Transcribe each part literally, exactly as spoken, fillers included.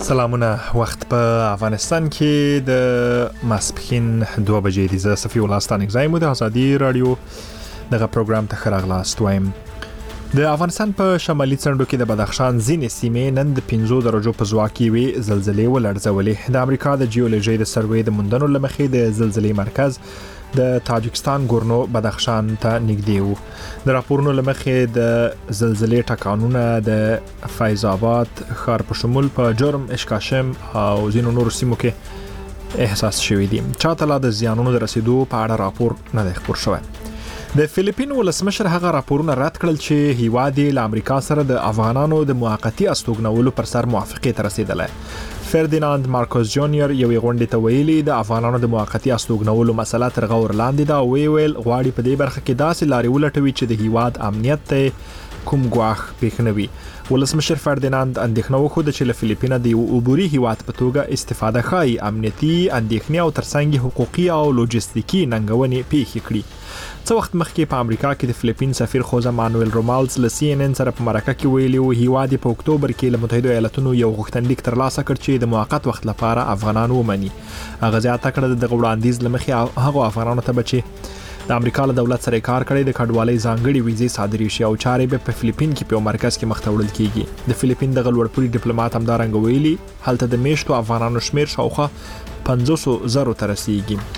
سلامونه. وخت په افغانستان کې د ماسپښین دوه بجې دي. زه صفي الله ستانک زایم د ازادي رادیو دغه پروګرام ته خراغلاست وایم. د افغانستان په شمالي څنډو کې د بدخشان ځینې سیمې نن د پنځو درجو په ځواک کې وي زلزلې ولړزولې. د امریکا د جیولوژي د سروې د موندنو لمخې د زلزلې مرکز د تاجکستان ګورنو بدخشان ته نږدې وو. د راپورونو لمخې د زلزلې ټکانونه د فیض آباد ښار په شمول په جرم، اشکاشم او ځینو نورو سیمو کې احساس شوی دي. چاته لا د زیانونو د رسیدو په اړه راپور نه دی خپور شوی. د فلیپین ولسمشر هغه راپورونه رد کړل چې هیواد له امریکا سره د افغانانو د موقتی استوګنولو پر سر موافقه ته رسیدله. فردیناند مارکوس جونیور یوې غونډې ته ویلي د افغانانو د موقتی استوګنولو مسله تر غور لاندې ده او وی ویل غواړي په دې برخه کې داسې لارې ولټوي چې د هیواد امنیت ته کوم ګواښ پېښ نه وي. ولسمشر فردیناند اندېښنه وښوده چې له فلیپینه د یو عبوري هیواد په توګه استفاده ښایي امنیتي اندېښنې او ترڅنګ حقوقي او لوجستیکي ننګونې پېښې کړي. څه وخت مخکې په امریکا کې د فلیپین سفیر خوزه مانویل رومالز له سی ان ان سره په مرکه کې ویلي و هیواد په اکتوبر کې له متحده ایالاتونو یو غوښتنلیک ترلاسه کړ چې د موقت وخت لپاره افغانان ومني. هغه زیاته کړه د وړاندیز لمخې هغه افغانانو ته بچي د امریکا له دولت سره کار کړي د کډوالۍ ځانګړي ویزې صادري شي او چارې به په فلیپین کې په مرکز کې مخ ته وړل کیږي. د فلیپین د غلوړپوړي ډیپلوماټ همدارنګ ویلي هلته د میشتو افغانانو شمیر شاوخوا پنځوس زره ته رسیږي.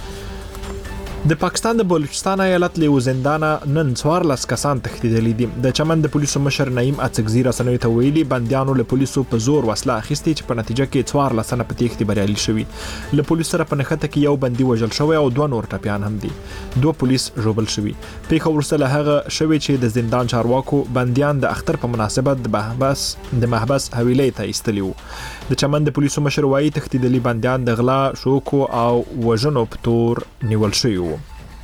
د پاکستان د بلوچستان ایالت له زندانه نن څوارلس کسان تښتېدلي دي. د چمن د پولیسو مشر نعیم اڅکزي رسنیو ته ویلي بندیانو له پولیسو په زور وسله اخیستې چې په نتیجه کې څوارلس نه په تېښتې بریالي شوي. له پولیسو سره په نښته کې یو بندي وژل شوی او دوه نور ټپیان هم دي. دوه پولیس ژوبل شوي. پیښه وروسته له هغه شوې چې د زندان چارواکو بندیان د اختر په مناسبت د محبس د محبس حویلۍ ته ایستلي وو. د چمن د پولیسو مشر وايي تښتېدلي بندیان د غلا، شوکو او وژنو په تور نیول شوي وو.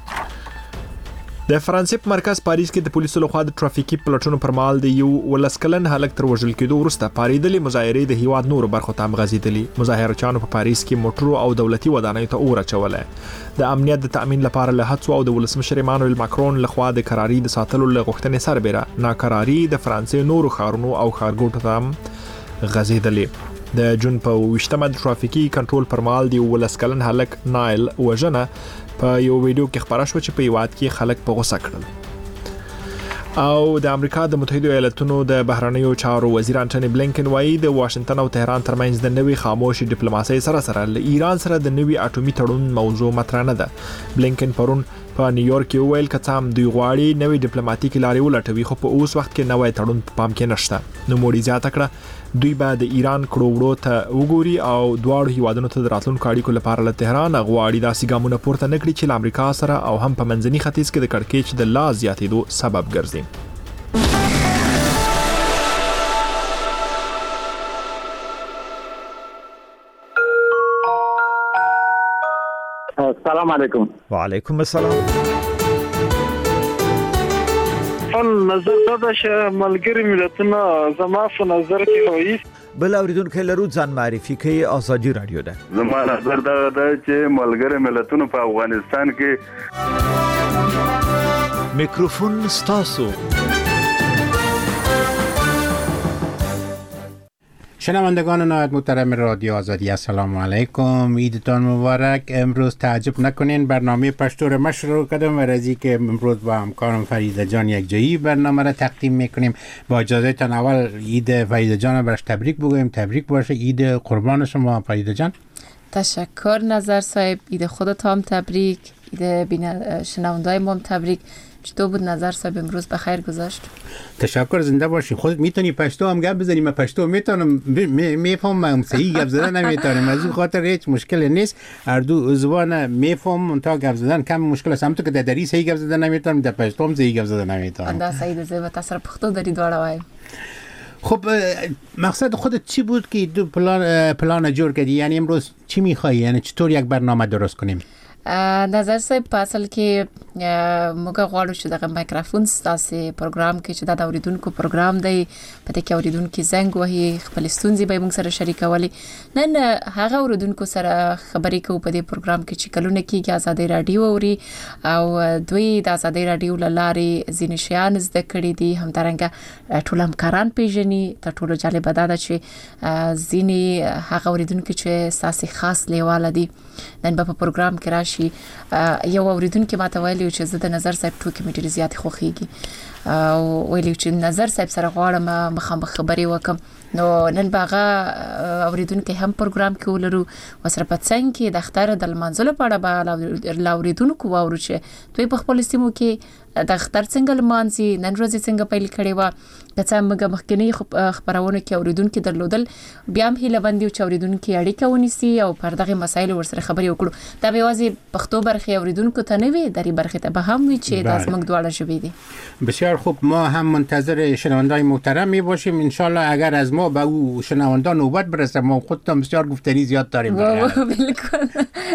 د فرانسې په مرکز پاریس کې د پولیسو لخوا د ټرافیکي پلټونو پر مهال د یو ولس کلن هلک تر وژل کېدو وروسته پارېدلې مظاهرې د هیواد نورو برخو ته هم غځېدلې. مظاهرچیانو په پاریس کې موټرو او دولتي ودانیو ته اور اچولی. د امنیت د تأمین لپاره له هڅو او د ولسمشر ایمانویل ماکرون لخوا د قراري د ساتلو له غوښتنې سربېره ناقراري د فرانسې نورو ښارونو او ښارګوټو ته هم غځېدلې. د جون په ویشتمه د ټرافیکي کنټرول پر مهال د ولس کلن هلک نایل وژنه په یو ویډیو کې خبره شو چې په هیواد کې خلک په غوسه کړل. او د امریکا د متحده ایالاتونو د بهرنیو چارو وزیر انټونی بلینکن وايي د واشنگټن او تهران ترمنځ د نوي خاموشي ډیپلوماسي سره سره له ایران سره د نوي اټومي تړون موضوع مطرح نه ده. بلینکن پرون په نیویارک کې ویل که هم دوی غواړي نوي ډیپلوماټیک لارې ولټوي خو په اوس وخت کې نوی تړون په پام کې نشته. نو موړي زیاته کړه دوی به د ایران کړو وړو ته وګوري او دواړو هیوادونو ته د راتلونکو اړیکو لپاره له تهران غواړي داسې ګامونه پورته نه کړي چې له امریکا سره او هم په منځني ختیځ کې د کړکېچ د لا زیاتېدو سبب ګرځي. السلام علیکم. وعلیکم السلام. خپل نظر دا چې ملګری ملتونه زما په نظر کې وایي بل اوریدونکو لرو ځان معرفي کوي ازادي رادیو ده. زما نظر دا ده چې ملګری ملتونه په افغانستان کې میکروفون ستاسو. شنوندگان نهایت محترم رادیو آزادی السلام علیکم، عیدتان مبارک. امروز تعجب نکنین برنامه پشتو را شروع کردم و رازی که امروز با همکارم فریده جان یک جایی برنامه را تقدیم میکنیم. با اجازه تان اول عید فریده جان برش تبریک بگویم. تبریک باشه. عید قربان شما فریده جان. تشکر نظر صاحب. عید خودت هم تبریک. عید شنوندای ما هم تبریک. چطور بود نظر صاحب امروز بخیر گذاشت؟ تشکر. زنده باشی. خودت میتونی پشتو هم گپ بزنی. من پشتو میتونم میفهمم صحیح گپ زدن نمیتونم. از اون خاطر هیچ مشکلی نیست. هر دو زبان میفهم تا گپ زدن کم مشکل است. هم تو که در دری صحیح گپ زدن نمیتونم در پشتو هم صحیح گپ زدن نمیتونم. انده صحیح ده و تاثیر پختو داری دوړه وای. خب مقصد خودت چی بود که دو پلان پلان جور کردی؟ یعنی امروز چی میخوایی؟ یعنی چطور یک برنامه درست کنیم؟ نظر صاحب په اصل کې موږ غواړو چې دغه مایکروفون ستاسو پروګرام کې چې د اوریدونکو پروګرام دی په دې کې اوریدونکو زنګ وهي خپل ستونزې به موږ سره شریکولي. نن هغه اوریدونکو سره خبرې کوو په دې پروګرام کې چې کلونه کېږي آزادۍ رادیو اوري او دوی د آزادۍ رادیو لارې ځینې شیان زده کړي دي، همدارنګه ټول همکاران پیژني. تر ټولو جالب دا ده چې ځینې هغه اوریدونکو چې ساسي خاص لیواله دي نن په پروګرام کې راشي. یو اوریدونکو ماته ویلي چې زه د نظر صاحب ټوکې مې ډېر زیات خوښیږي او ویلي چې نظر صاحب سره غواړم مخامخ خبرې وکم. نو نن باغه اوریدونکو هم پروګرام کې ولرو وسره په څنګه کې د اختر د لمانځلو په اړه به اوریدونکو واورو چې دوی په خپل سیمو کې د اختر څنګه لمانځي، نن ورځ څنګه پیل کړي و. که څه موږ مخکنی خبرونه کې اوریدونکو درلودل، بیا هم هیله بندي چې اوریدونکو اړیکه ونیسي او پر دغه مسایل ورسره خبرې وکړو. دا به واځي پښتو برخه اوریدونکو ته نه وي، درې برخه ته به هم وي چې د زموږ دواړه ژبې دي. بسیار خوب، ما هم منتظر شنوندای محترم می باشیم ان شاء الله. اگر از ما به او شنوندا نوبت برسه، ما خودتون بسیار گفتنی زیاد داریم. بالکل.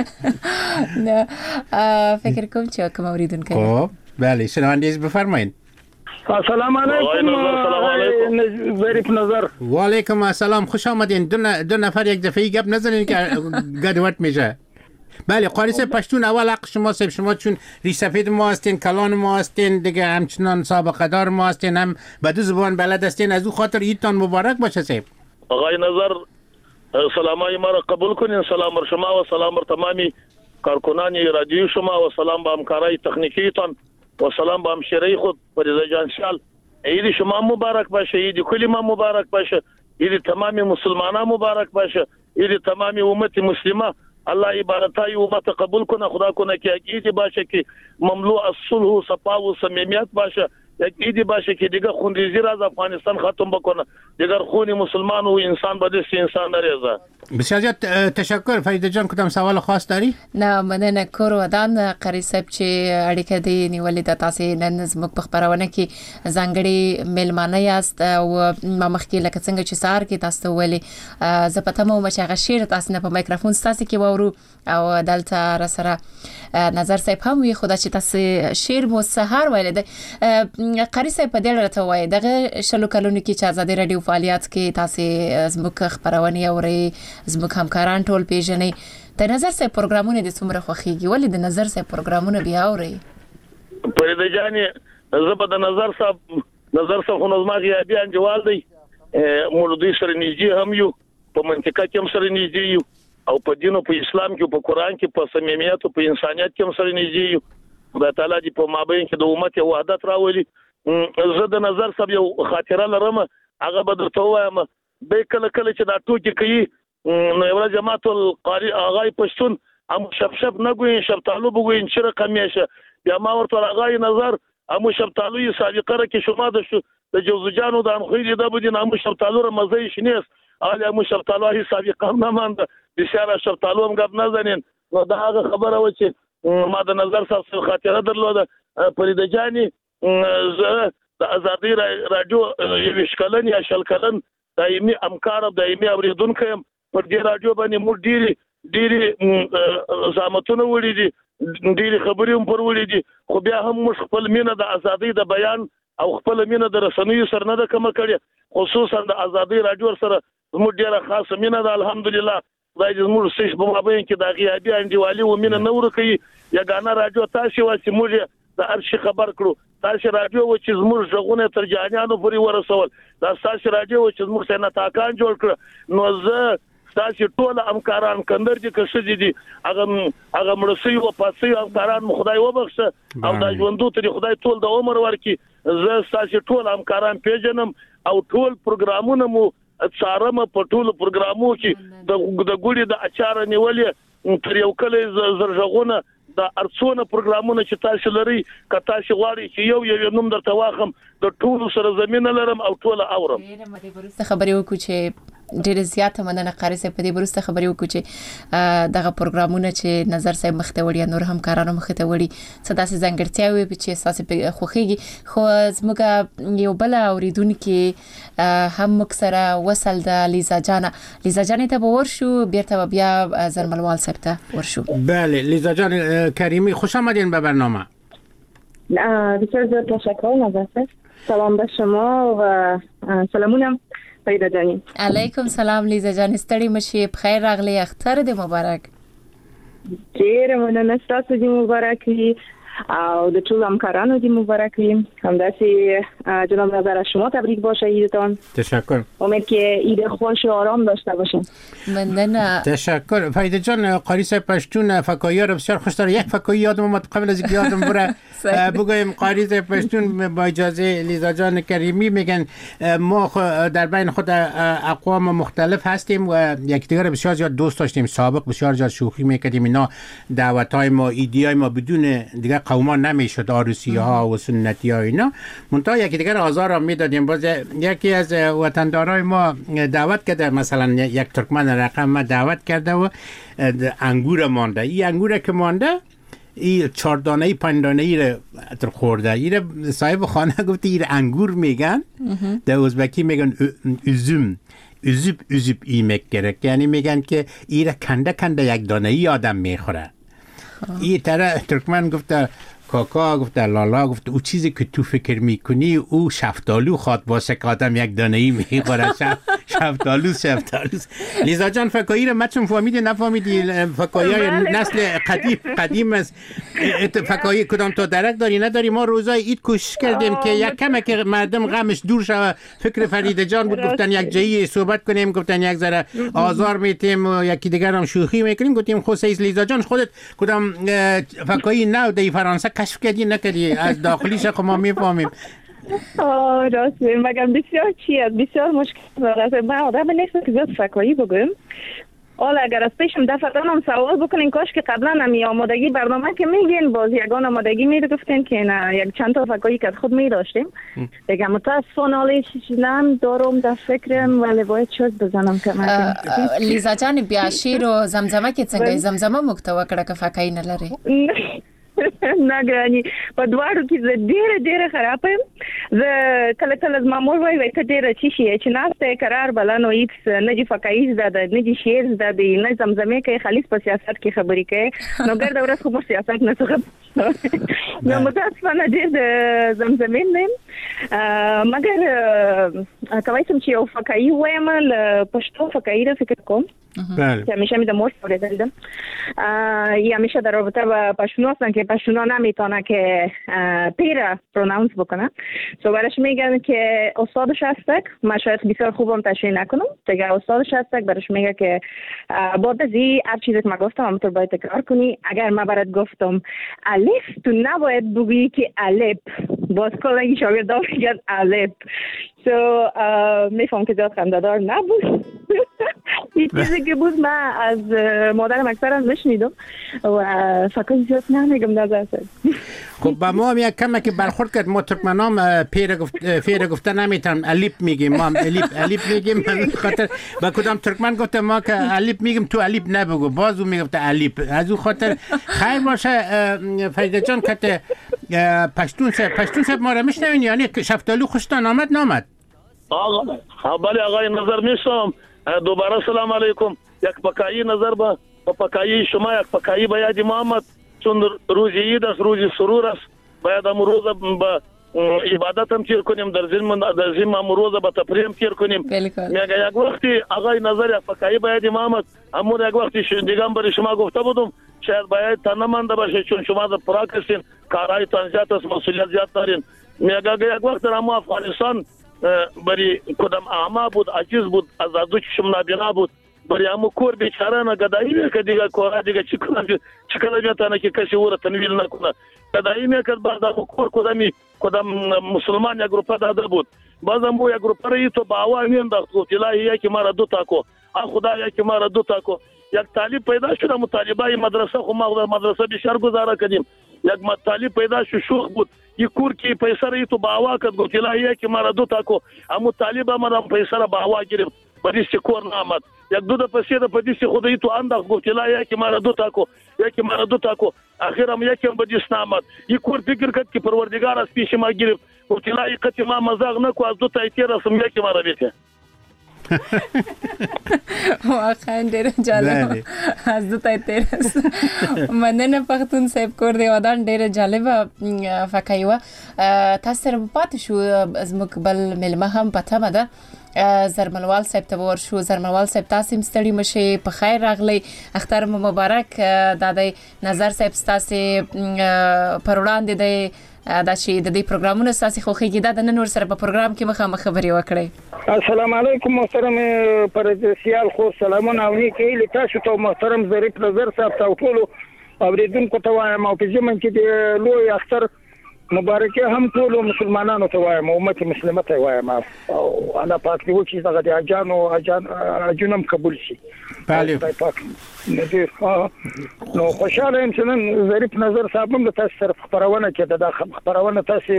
نه فکر کوم چې کوم اوریدونکو. خب بله، شنوندگی بفرمایید. السلام علیکم. السلام علیکم. ظریف نظر. و علیکم السلام، خوش آمدین. دو, دو نفر یک دفعه گپ نزنین که گدوت میشه. بله قاری صاحب، پشتون اول حق شما صاحب، شما چون ریشسفید ما هستین، کلان ما هستین دیگه، همچنان سابقه دار ما هستین، هم به دو زبان بلد هستین، از او خاطر ایدتان مبارک باشه صاحب. آقای نظر سلامای ما را قبول کنین. سلام بر شما و سلام بر تمامی کارکنان رادیو شما و سلام به همکارای تکنیکیتان و سلام به همشیره خود فریضه جان شال. عید شما مبارک باشه، عید کلی ما مبارک باشه، عید تمامی مسلمانان مبارک باشه، عید تمامی امت مسلمه. الله عبارتای امت قبول کنه، خدا کنه که عید باشه که مملو از صلح و صفا و صمیمیت باشه، یک عید باشه که دیگه خونریزی را از افغانستان ختم بکنه، دیگر خون مسلمان و انسان به دست انسان نریزه. بسیار زیاد تشکر. فریده جان کدام سوال خاص داری؟ نه مننه. کور ودان قاری صاحب چې اړیکه دی نیولې د تاسو نن زموږ په خبرونه کې ځانګړي ملمانه یاست او ما مخکې لکه څنګه چې سار کې تاسو ولې زه پته مو چې هغه شعر تاسو نه په مایکروفون تاسو کې وورو او دلته را سره نظر صاحب هم وي، خدا چې تاسو شعر مو سحر ویل دی. قاری صاحب په دې اړه ته وایي دغه شلو کلونو کې چې آزادۍ رادیو فعالیت کې تاسو زموږ خبرونه اوري، زموږ همکاران ټول پیژنې. د نظر صاحب پروګرامونه د څومره خوښیږي؟ ولې د نظر صاحب پروګرامونه بیا اوري؟ فریده جانې زه به د نظر صاحب نظر صاحب خو نظم غیابي انجوال دی، موږ دوی سره نږدې هم یو، په منطقه کې هم سره نږدې یو، او په دین او په اسلام کې، په قران کې، په صمیمیت او په انسانیت کې هم سره نږدې یو. خدای تعالی دې په مابین کې د امت وحدت راولي. زه د نظر صاحب یو خاطره لرم، هغه به درته وایم. به کله کله چې دا ټوکی کوي نو یو جماعت القاری آغای پښتون هم شپ شپ نه ګوین، شپ تعالو بګوین چې رقم یې. بیا ما ورته آغای نظر هم شپ تعالو یې سابقه را کې شما د شو د جوزجانو د امخیل د بدین هم شپ تعالو را مزه شنیس آلی هم شپ تعالو هی سابقه نه مانده بسیار شپ تعالو هم غب نه زنین. نو دا هغه خبره و چې ما د نظر صاحب خاطره درلوده. فریده جانی زه د آزادۍ رادیو یو شکلن یا شل کلن دایمي همکار او دایمي اوریدونکو یم. پر دې رادیو باندې موږ ډېری ډېری زحمتونه وړي دي، ډېری خبرې هم پر وړي دي، خو بیا هم موږ خپل مینه د آزادۍ د بیان او خپل مینه د رسنیو سره نه ده کمه کړې. خصوصا د آزادۍ رادیو سره زموږ ډېره خاصه مینه ده. الحمدلله خدای دې زموږ سیس په مابین کې د غیابي انډیوالي و مینه نه ورکوي. یګانه رادیو تاسو واسي موږ د هر شي خبر کړو. تاسو رادیو و چې زموږ ژغونه تر جهانیانو پورې ورسول، دا تاسو رادیو و چې زموږ څنګه تاکان جوړ کړ. نو زه تاسو ټول همکاران کندر دي که څه دي هغه هغه مرسي او پاسي همکاران مو خدای وبخښه او دا ژوندو ته خدای ټول د عمر ورکي. زه تاسو ټول همکاران پیژنم او ټول پروګرامونه مو څارم. په ټول پروګرامو کې د ګوړي د اچار نیولې تر یو کله زرژغونه د ارڅونه پروګرامونه چې تاسو لري، که تاسو غواړئ چې یو یو نوم درته واخم د ټول سره زمينه لرم او ټول اورم. ډیره مده ورسته خبرې وکړو چې ډېر زیاته مننه قاری صاحب په دې برسته خبرې وکړو چې دغه پروګرامونه چې نظر صاحب مخته وړي نور هم کارانو مخته وړي څه داسې ځانګړتیاوي چې اساس په خوخيږي خو زموږ یو بل اوریدونکو هم مکسره وصل د لیزا جان لیزا جان ته ورشو بیرته بیا زرملوال صاحب ته ورشو. بله لیزا جان کریمی خوش آمدین به برنامه. بسیار زیاد تشکر نظر صاحب. سلام به شما و سلامونم پیدا جانی. علیکم سلام لیزا جان ستړي مشي بخیر راغلی اختر دې مبارک. ډیر مننه تاسو دې مبارک وي او د ټول همکارانو دې مبارک وي. همداسې جناب نظر شما تبریک باشه عیدتان. تشکر. امید که عید خوش و آرام داشته باشین. ممنونم. تشکر. فریده جان قاری صاحب پشتون فکایی رو بسیار خوش داره. یک فکایی یادم اومد قبل از اینکه یادم بره بگویم قاری صاحب پشتون با اجازه لیزا جان کریمی میگن ما در بین خود اقوام مختلف هستیم و یکدیگر بسیار زیاد دوست داشتیم. سابق بسیار زیاد شوخی میکردیم. اینا دعوت‌های ما ایدیای ما بدون دیگه قوما نمیشد عروسی ها و سنتی ها اینا منتها یکی دیگر آزار هم میدادیم. باز یکی از وطندارای ما دعوت کرده مثلا یک ترکمن رقم ما دعوت کرده و انگور مانده. این انگور که مانده این چهار دانه ای پنج دانه ای رو خورده. این صاحب خانه گفته این انگور میگن در ازبکی میگن üzüm üzüp üzüp yemek gerek. یعنی میگن که این کنده کنده یک دانه ای آدم میخوره. این طرف ترکمن گفته کاکا گفته لالا گفته او چیزی که تو فکر میکنی او شفتالو خواد باشه که آدم یک دانه ای میخوره. شفتالو شفتالو. لیزا جان فکایی رو مچون فهمیدی نفهمیدی؟ فکایی های نسل قدیم قدیم است. فکایی کدام تو درک داری نداری؟ ما روزای عید کوشش کردیم که یک کمه که مردم غمش دور شود. فکر فریده جان بود گفتن یک جایی صحبت کنیم گفتن یک ذره آزار میتیم و یکی دیگر هم شوخی میکنیم. گفتیم خصوص لیزا جان خودت کدام فکایی نو دی فرانسه کشف کردی نکردی؟ از داخلیش خب ما میفهمیم. آه راست مگم بسیار چی است بسیار مشکل داره. من آدم نیستم که زیاد فکایی بگم. حالا اگر از پیشم دفعه هم سوال بکنین کاش که قبلا نمی آمادگی برنامه که میگین باز یگان آمادگی می گفتین که نه یک چند تا فکایی که از خود می داشتیم بگم متاسفانه حالی چیزم دارم در فکرم ولی باید چرت بزنم که من لیزا جان بیا شیر و زمزمه که څنګه زمزمه مکتوه کړه که فکایی نه لري؟ نه ګراني په دواړو کې زه ډېره ډېره خراب یم. زه کله کله زما مور وایي وایي ته ډېره چی شي چې ناسته قرار بله نو هېڅ نه دي فکایي زده ده نه دي شعر زده دی نه زمزمې کوي خالص په سیاست کې خبرې کوي نو ګرده ورځ خو موږ سیاست نه څه خبرې نو متاسفانه ډېر د زمزمې نه یم مګر کولی شم چې یو فکایي ووایم له پښتو فکایي را فکر کوم که همیشه می مورد اوریدم یا همیشه در رابطه با پشتونا هستن که پشتونا نمیتونه که پیره پروناونس بکنه سو برش میگن که استادش هستک من شاید بسیار خوبم تشریح نکنم دیگه استادش هستک برش میگه که بعد از این هر چیزی که من گفتم همونطور باید تکرار کنی. اگر من برات گفتم الف تو نباید بگویی که الف باز کلنگی شاگردان میگن الف سو میفهم که زیاد خنده‌دار نبود. این چیزی که بود من از مادرم اکثرا میشنیدم و فکر زیاد نمیگم نظر سر. خب با ما هم یک کمه که برخورد کرد ما ترکمنام پیر گفت فیر گفته نمیتونم الیپ میگیم ما الیپ الیپ میگیم خاطر با کدام ترکمن گفته ما که الیپ میگیم تو الیپ نبگو باز اون میگفته الیپ از اون خاطر خیر باشه. فریده جان که پشتون سه پشتون سه ما رو میشنوین یعنی شفتالو خوشتان آمد نامد؟ آقا بله آقای نظر میشم دوباره سلام علیکم. یک پکایی نظر با پکایی شما یک پکایی به یاد محمد چون روز عید است روز سرور است باید امروز با عبادت هم تیر کنیم در زمین در زمین امروز با تفریح هم تیر کنیم. میگه یک وقتی آقای نظر یک پکایی به یاد محمد امور یک وقتی دیگه برای شما گفته بودم شاید باید تنمانده باشه چون شما در پراک هستین کارهای تان زیاد است مسئولیت زیاد دارین. میگه یک وقت در ما افغانستان برای کدام اعما بود عجیز بود از ازو چشم نابینا بود برای همو کور بیچاره نه گدایی میکرد دیگه کورا دیگه چی کنم چی کنم بیتانه که کسی او را تنویل نکنه گدایی میکرد بعد همو کور کدامی کدام مسلمان یک گروپه داده بود باز همو یک گروپه رایی تو با آوا مینداخت گفت الهی یکی ما را دو تاکو آ خدا یکی ما را دو تاکو یک طالب پیدا شد همو طالبای مدرسه خو ما مدرسه بشار گذاره کردیم یک طالب پیدا شد شوخ بود یک کور کی پیسه رایی تو با آوا کرد گفت الهی یکی ما را دو تاکو همو طالب ما را پیسه را با آوا گرفت بدیش کور نامد یک دو د پسې د بدیش خدای تو انداخ گفت لا یکی مارا دو تاکو یکی مارا دو تاکو اخرام یکی بدیش نامد یک کور فکر کړ چې پروردگار اس پیش ما گرفت گفت لا یکتی ما مزاغ نکو از دو تا تیر رسم یکی مارا بیته واقعا ډېر جالب از دو تا تیر مننه پښتون صاحب کور دی ودان ډېر جالب فکایوه تاسو سره پاتې شو زموږ بل ملمه هم پته مده زرملوال صاحب ته ورشو زرملوال صاحب تاسو هم ستړي مشه په خیر راغلی اختر مو مبارک دادی نظر صاحب تاسو پر وړاندې دی دا چې د دې پروګرامونو تاسو خوخیږي دا د نن ور سره په پروګرام کې مخه خبري وکړي. السلام علیکم محترم پرزیال خو سلامونه او نیکه تاسو ته محترم ظریف نظر صاحب ته ټول اوریدونکو ته وایم او په ځمن کې د لوی اختر مبارکه هم ټول مسلمانانو ته وایم امت مسلمه ته وایم او انا پاک دی چې دغه د اجانو اجان اجنم قبول شي. بله پاک نو خوشاله یم چې نن ظریف نظر صاحب هم تاسو سره خبرونه کې د خبرونه تاسو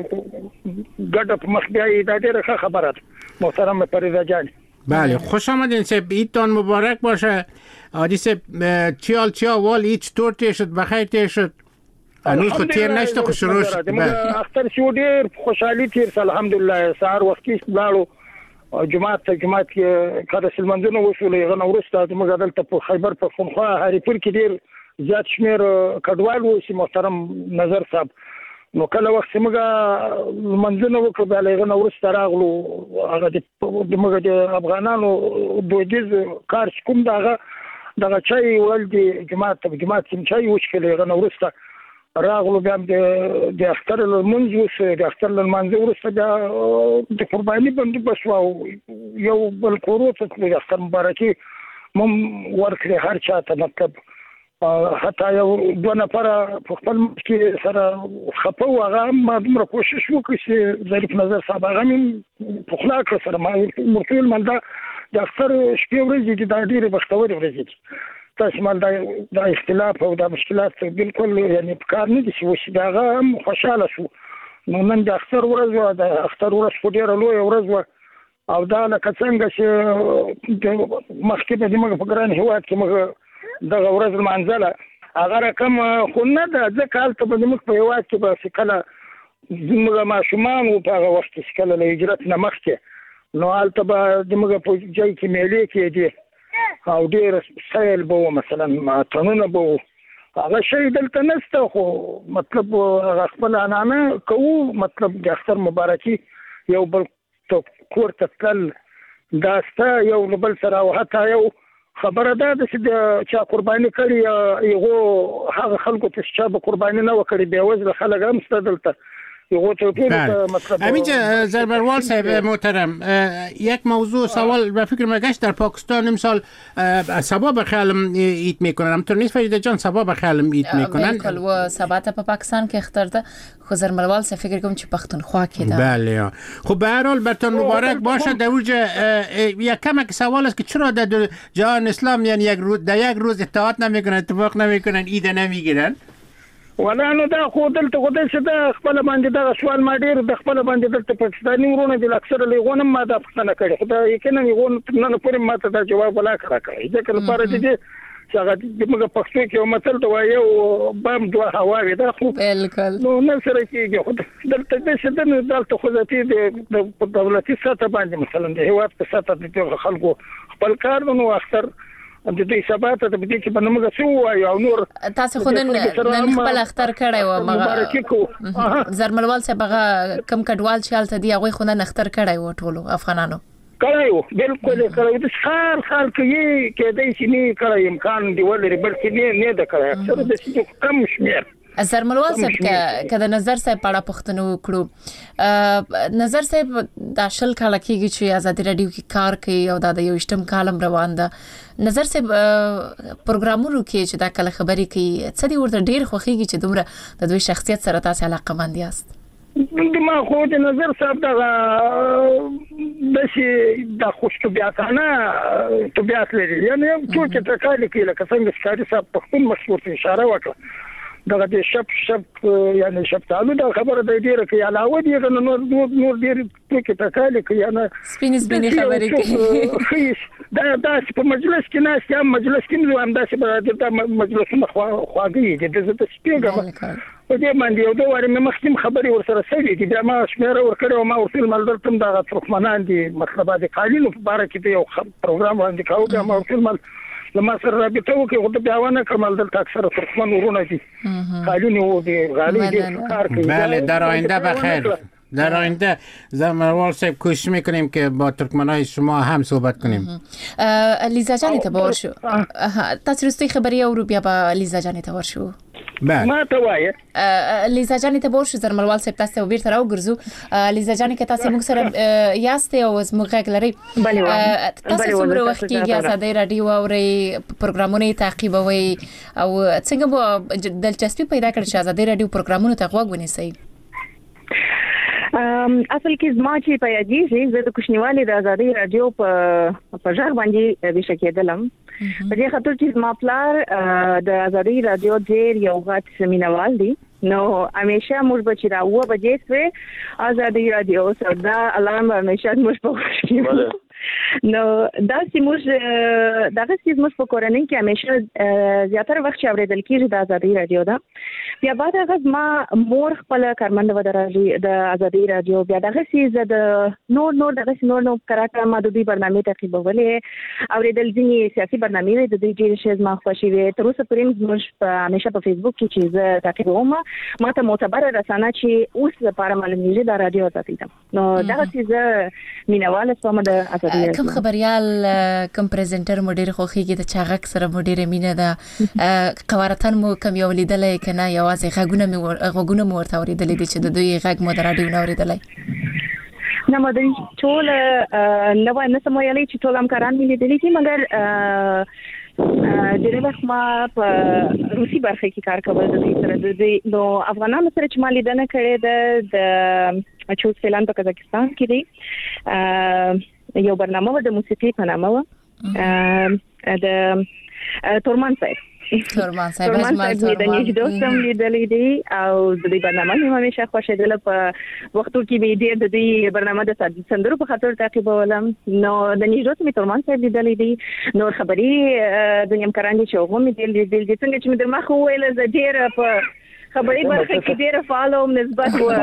ګډ په مخ بیا د ډیره خبره محترم پریزا جان. بله خوش آمدین سب عیدتان مبارک باشه. عادی سب چیال چیال هیچ طور تیر شد بخیر تیر شد انوز خو تیر نشته خو شروع شد. اختر شو ډیر خوشحالي تیر سره الحمدلله سهار وختي لاړو جمعه ته جمعه کې کله سلمانځنه وشولې غنه ورسته موږ دلته په خیبر په خونخوا هریپور کې ډیر زیات شمیر کډوال وو چې محترم نظر صاحب نو کله وخت موږ منځنه وکړو بیا غنه ورسته راغلو هغه د موږ د افغانانو دودیز کار کوم دغه دغه چای ولدي جمعه ته جمعه کې چای وشکلې غنه ورسته راغلو بیا د اختر المنځ وسه د اختر المنځ ورسته د قرباني باندې بسوا یو بل کوروت د اختر مبارکي مم ورکړي هر چاته مطلب حتی یو دوه نفر په خپل کې سره خپو هغه ما دومره کوشش وکړ چې ظریف نظر صاحب هغه مې په خلاق سره ما مرتول منده د اختر شپې ورځې د ډېرې بختوري ورځې تاسو مال دا اختلاف او دا مشکلات بالکل یعنی په کار نه دي چې وشي دا هم خوشاله شو نو نن د اختر ورځ د اختر ورځ په ډیره لوی ورځ او دا لکه څنګه چې مخکې د موږ په ګران هیواد کې موږ دغه ورځ منځله هغه رقم خو نه ده ځکه هلته به موږ په هیواد کې به کله زموږ ماشومان وو په هغه وخت کې کله له هجرت نه مخکې نو هلته به زموږ په ځای کې میلې کېدې او ډیر سیل به مثلا تنونه به هغه شی دلته نشته خو مطلب هغه خپل عنعنه کوو مطلب د اختر مبارکي یو بل کور ته تل داسته یو بل سره او حتی یو خبره ده چې چا قرباني کړي یو هغه خلکو ته چې به قرباني نه وکړي به وځل خلک هم ست دلته یو ته ټول مطلب همینجا زرملوال صاحب محترم یک موضوع سوال به فکر ما گشت در پاکستان امسال سبا بخیالم ایت میکنن همطور نیست فریده جان سبا بخیالم ایت میکنن بالکل و سبا تا په پاکستان کې اختر ده خو زرملوال صاحب فکر کوم چې پښتونخوا کې ده بله خب به هر حال برتون مبارک باشه در اوج یک کمک سوال است که چرا در جهان اسلام یعنی یک روز در یک روز اتحاد نمیکنن اتفاق نمیکنن عید نمیگیرن ولا نو دا خو دلته خو دلته د خپل باندې دا سوال ما ډیر د خپل باندې دلته پاکستاني ورونه د اکثر لغونه ما دا پښتنه کړي خو دا یقینا یغون نه پورې ما ته دا جواب ولا کړی ځکه لپاره دې چې هغه د موږ پښتو کې یو مثال دا یو بام دوه هوا دا خو بالکل نو نه سره کېږي خو دلته د شدن دلته خو ذاتي د دولتي سطح باندې مثلا د هیواد په سطح د خلکو خپل کار نو اختر د دې سبات ته د دې چې بنمغه سو او نور تاسو خو نن نن خپل اختر کړی و مګه زرملوال صاحب هغه کم کډوال چې حالت دی هغه خو نن اختر کړی و ټولو افغانانو کړی و بالکل کړی د خال خال کې کې د شي کړی امکان دی ولري بلکې نه نه د کړی اکثر د شي کم شمیر زرملوال صاحب کده نظر صاحب پاړه پښتنو کړو نظر صاحب د شل کال کېږي چې آزادي رادیو کې کار کوي او د یو اشتم کالم روان ده نظر صاحب پروګرامونو کې چې دا کله خبري کوي څه دی ورته ډیر خوخيږي چې دومره د دوی شخصیت سره تاسو علاقه مند یاست د ما خو د نظر صاحب دا د شي د خوشتوبیاتانه طبيعت لري یعنی ټول چې تکاله کې لکه څنګه ښکاری صاحب پښتون مشهور اشاره وکړه دغه د شپ شپ یعنی شپتالو د خبره د ډیره کې علاوه دی نور نور نور ډیر ټکی ټکاله کې یعنی سپین سپین خبرې کوي دا دا په مجلس کې نه چې مجلس کې نو هم دا چې د مجلس خواږي د دې سپیګه په دې باندې یو دوه ورمه مخکیم خبري ورسره سوي دي دا ما شمیره ورکړو ما ورسل ملدر تم دا ترکمنان دي مطلب د قانون په اړه کې یو پروګرام باندې کاوه ما ورسل مل لما سره رابطه وکړو خو د بیاونه کمال دلته اکثر ترکمن ورونه دي قانون وو دي غالي دي کار کوي بله در آینده بخیر در آینده زمروال صاحب کوشش میکنیم که با ترکمنای شما هم صحبت کنیم لیزا جان اعتبار شو تاسو رستي خبري او بیا با لیزا جان اعتبار شو بله ما ته وایي لیزا جان اعتبار شو زرمروال صاحب تاسو بیرته راوګرځو لیزا جان کې تاسو موږ سره یاست او زموږ غږ لري تاسو څومره وخت کې آزادۍ رادیو اوري پروګرامونه تعقیبوي او څنګه مو دلچسپي پیدا کړې چې آزادۍ رادیو پروګرامونه ته غوږ ونیسئ اصل کې زما چې په یادېږي زه د کوشنیوالي د آزادۍ رادیو په په ځای باندې د شکېدلم په دې خاطر چې زما پلار د آزادۍ رادیو ډېر یو غټ مینوال دی نو همیشه موږ به چې راوه بجې سوې آزادۍ رادیو صدا الارم همیشه موږ په خوشي نو دا چې موږ دغه چې موږ په کورنۍ کې همیشه زیاتره وخت چې اورېدل کېږي د آزادۍ رادیو دا بیا بعد هغه ما مور خپل کارمند و د آزادۍ رادیو بیا دغه چې د نور نور دغه نور نور کراکه ما د دې برنامه تعقیبولې اورېدل ځینې سیاسي برنامه د دې ډېر شی ما خوښي وي تر اوسه پرې موږ همیشه په فیسبوک کې چې زه تعقیبوم ما ته معتبر رسانه چې اوس لپاره معلومیږي د رادیو آزادۍ ده نو دغه چې زه مینواله سوم د کوم خبريال کوم پریزنټر مو ډیر خوخيږي د چاغک سره مو ډیره مینه ده قوارتن مو کم یو لیدلې کنه یوازې غږونه مو غږونه مو ورته اوریدلې دي چې د دوی غږ مو د رادیو نه اوریدلې نه مدري ټول نو نه سمویلې چې ټول همکاران مې لیدلې دي مګر ډېر وخت ما په روسي برخه کې کار کول د دې سره د نو افغانانو سره چې ما لیدنه کړې ده د چوز فلان په قزاقستان کې دي یو برنامه و د موسیقي په نامه و د تورمان صاحب تورمان صاحب تورمان صاحب د نږدې سم لیدلې دي او د دې برنامه مې همیشه خوښېدله په وختو کې به ډېر د دې برنامه د سندرو په خاطر تعقیبولم نو د نږدې مې تورمان صاحب لیدلې دي نور خبري د همکاران دي چې هغه مې لیدلې دي څنګه چې مې در مخ وویل زه ډېر په خبري برخه کې ډېر فالو نسبت و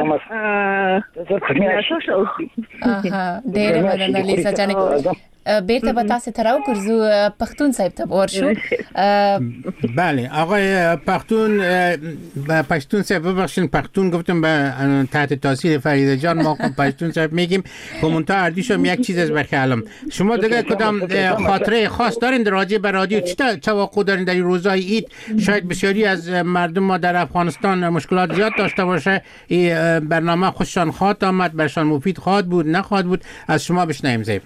ا سوشل اها ډېر مننه لیزا جان بیرته به تاسو ته راوګرځو پښتون صاحب ته ورشو بله آقای پښتون پښتون صاحب ببخشید پښتون گفتم به تحت تاثیر فرید جان ما پښتون صاحب میگیم کومنتار اردیشم یک چیز از بخیالم شما دیگه کدام خاطره خاص دارین در راجع به رادیو چه توقع دارین در روزهای عید شاید بسیاری از مردم ما در افغانستان مشکلات زیاد داشته باشه این برنامه خوششان خواهد آمد برشان مفید خواهد بود نخواهد بود از شما بشنویم زیب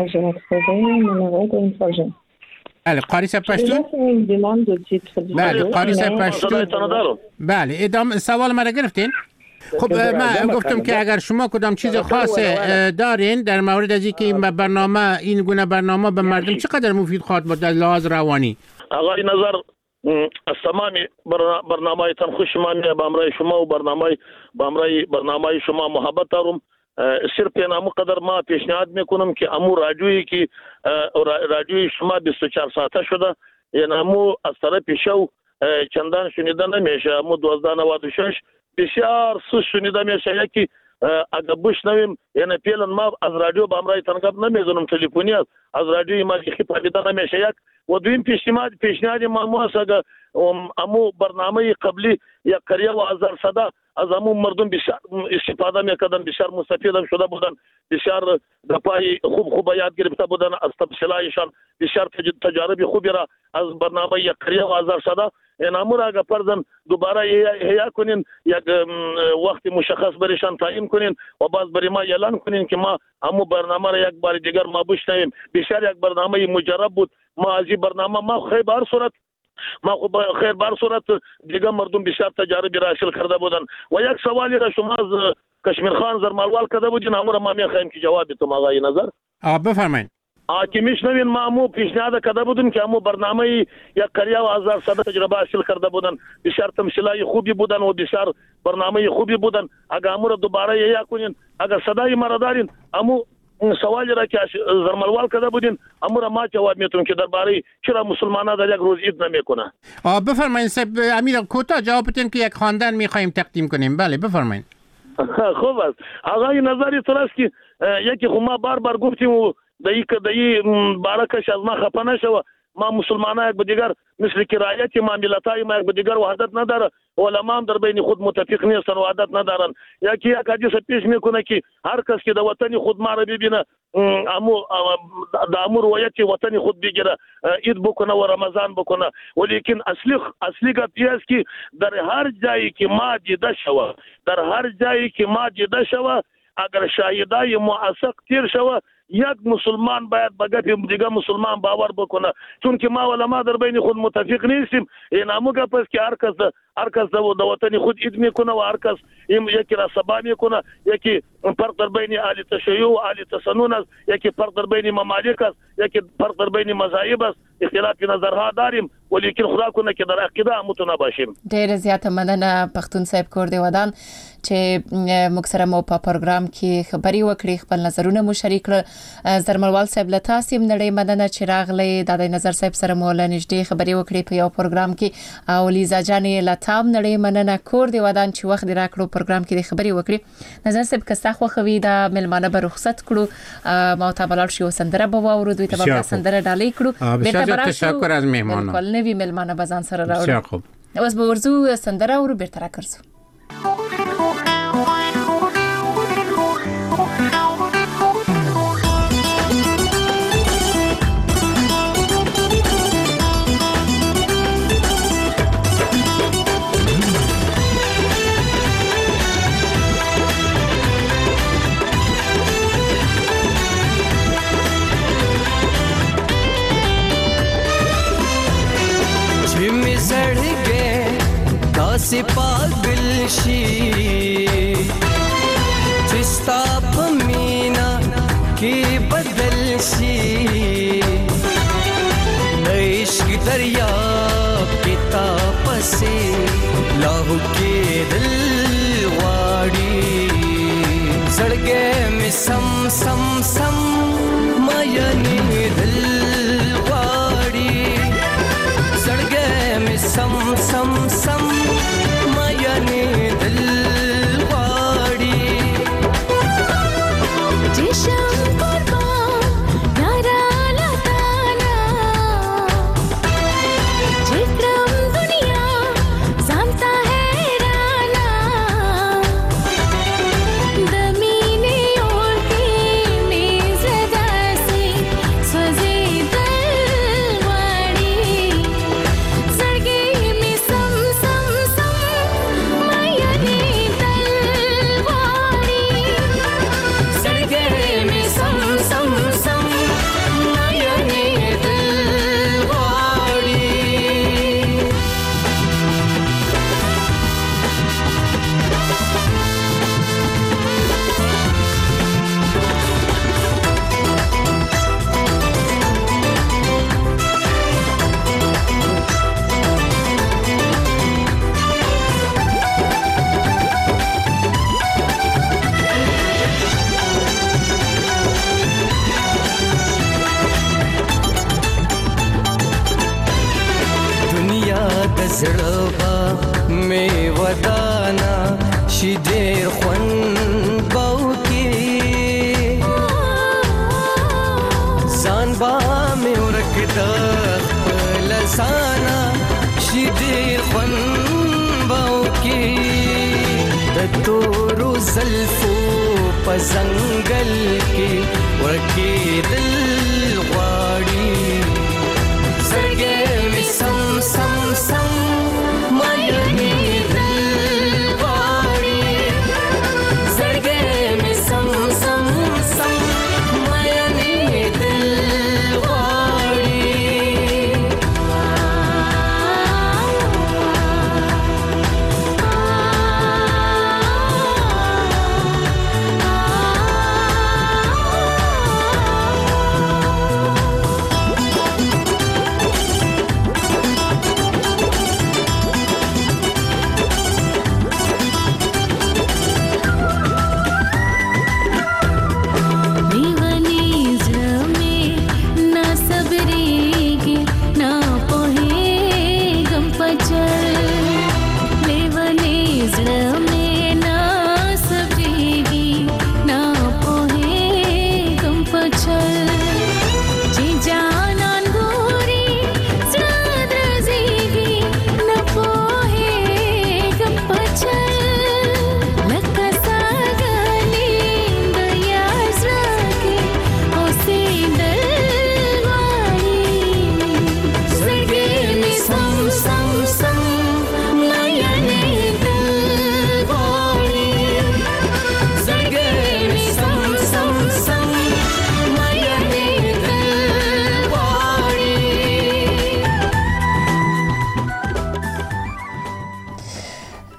بله قاری صاحب پشتون بله قاری صاحب پشتون بله ادامه سوال مرا گرفتین خب من گفتم که اگر شما کدام چیز خاص دارین در مورد از اینکه این برنامه این گونه برنامه به مردم چقدر مفید خواهد بود در لحاظ روانی آقای نظر از تمام برنامه تنخوش من بامرای شما و برنامه بامرای برنامه شما محبت دارم صرف این امو قدر ما پیشنهاد میکنم که امو رادیویی که رادیوی شما بیست و چهار ساعته شده این امو از طرف شو چندان شنیده نمیشه امو دوازده نود و شش بسیار سوس شنیده میشه یکی اگر بشنویم یعنی پیلن ما از رادیو با امرای تنگاب نمیدونم تلفنی است از رادیوی ما خی پدیده نمیشه یک و دویم پیشنهاد پیشنهاد ما مو است امو برنامه قبلی یک کریه و هزار صدا از امو مردم بسیار استفاده میکردن بسیار مستفید شده بودن بسیار دپای خوب خوب یاد گرفته بودن از تفصیلایشان بسیار تجارب خوبی را از برنامه یک کریه و هزار صدا این امور اگر پردن دوباره احیا کنین یک وقت مشخص برشان تعیین کنین و باز بر ما اعلان کنین که ما امو برنامه را یک بار دیگر ما بشنویم بسیار یک برنامه مجرب بود ما از این برنامه ما خیلی بار صورت ما خب خیر بار صورت دیگه مردم بسیار تجارب را حاصل کرده بودن و یک سوالی را شما از کشمیر خان زرمالوال کرده بودین امور ما میخوایم که جواب تو آقای نظر آ بفرمایید آکیمیش نوین مامو پیشنهاد کرده بودن که همون برنامه یک کریا و هزار ساده تجربه حاصل کرده بودن، بسیار تمثیلای خوبی بودن و بسیار برنامه خوبی بودن. اگر امور دوباره یا کنین، اگر صدای مرا دارین، امو سوالی را که زرملوال کرده بودین امور ما جواب میتونم که درباره چرا مسلمان‌ها در یک روز عید نمیکنن. بفرمایید صاحب امیر کوتاه جواب بدین که یک خواندن میخوایم تقدیم کنیم. بله بفرمایید. خوب است. آقای نظری تراست که یکی خو ما بار بار گفتیم و دایی که دایی بارکش از ما خفه نشوه، ما مسلمانان یک به دیگر مثل که رعایت ما ملتای ما یک به دیگر وحدت نداره، علما هم در بین خود متفق نیستن و وحدت ندارن. یکی یک حدیث پیش میکنه که هر کس که در وطن خود ما را ببینه امو در امو روایت وطن خود بگیره عید بکنه و رمضان بکنه. ولیکن اصلی اصلی گپ است که در هر جایی که ما دیده شوه، در هر جایی که ما دیده شوه، اگر شاهدای موثق تیر شوه، یک مسلمان باید به گپ دیگه مسلمان باور بکنه، چون که ما علما در بین خود متفق نیستیم. این همون گپ است که هر کس هر کس در وطن خود عید میکنه و هر کس یکی را سبا میکنه. یکی فرق در بین اهل تشیع و اهل تسنن است، یکی فرق در بین ممالک است، یکی فرق در بین مذاهب است. اختلاف نظرها داریم ولیکن خدا کنه که در عقیده متون باشیم. ډېر زیاته مننه پښتون صاحب کور دی ودان چې موږ سره مو په پروګرام کې خبري وکړي، خپل نظرونه مو شریک کړل. زرملوال صاحب له تاسو هم نړۍ مننه چې راغلی د نظر صاحب سره مو له نږدې خبري وکړي په یو پروګرام کې. او لیزا جانې له تام نړۍ مننه کور دی ودان چې وخت راکړو پروګرام کې خبري وکړي. نظر صاحب که تاسو خوي دا ملمانه به رخصت کړو ما ته بلل شو سندره به واورو دوی ته به سندره ډالۍ کړو. تشکر از مهمانان. بالکل نوی ملمانه بزن سره راوړو. بسیار خوب. اوس به ورزو سندره او بیرته راکرسو. से पागल शी जिस्ता पमीना के बदल शी इश्क दरिया के ताप से लाहू के दिल वाड़ी सड़गे में सम सम सम मायने दिल वाड़ी सड़गे में सम सम सम मायने दिल वाड़ी जिशम कुर्बान यारा लताना जिक्रम दुनिया जानता है राना दमीने और की मेज़दा से स्वज़े दिल वाड़ी सड़गे में सम सम सम मायने दिल वाड़ी सड़गे में सम सम सम मायने दिल वाड़ी दुनिया दजड़वा में वदाना शिदेर खुन बाउकी जानबा में उरकदा लसाना शिदेर खुन बाउकी दतोरु ज़ल्फो पजंगल के उरके दिल वाड़ी सड़गे में सम सम सम मायने दिल वाड़ी सड़गे में सम सम सम मायने दिल वाड़ी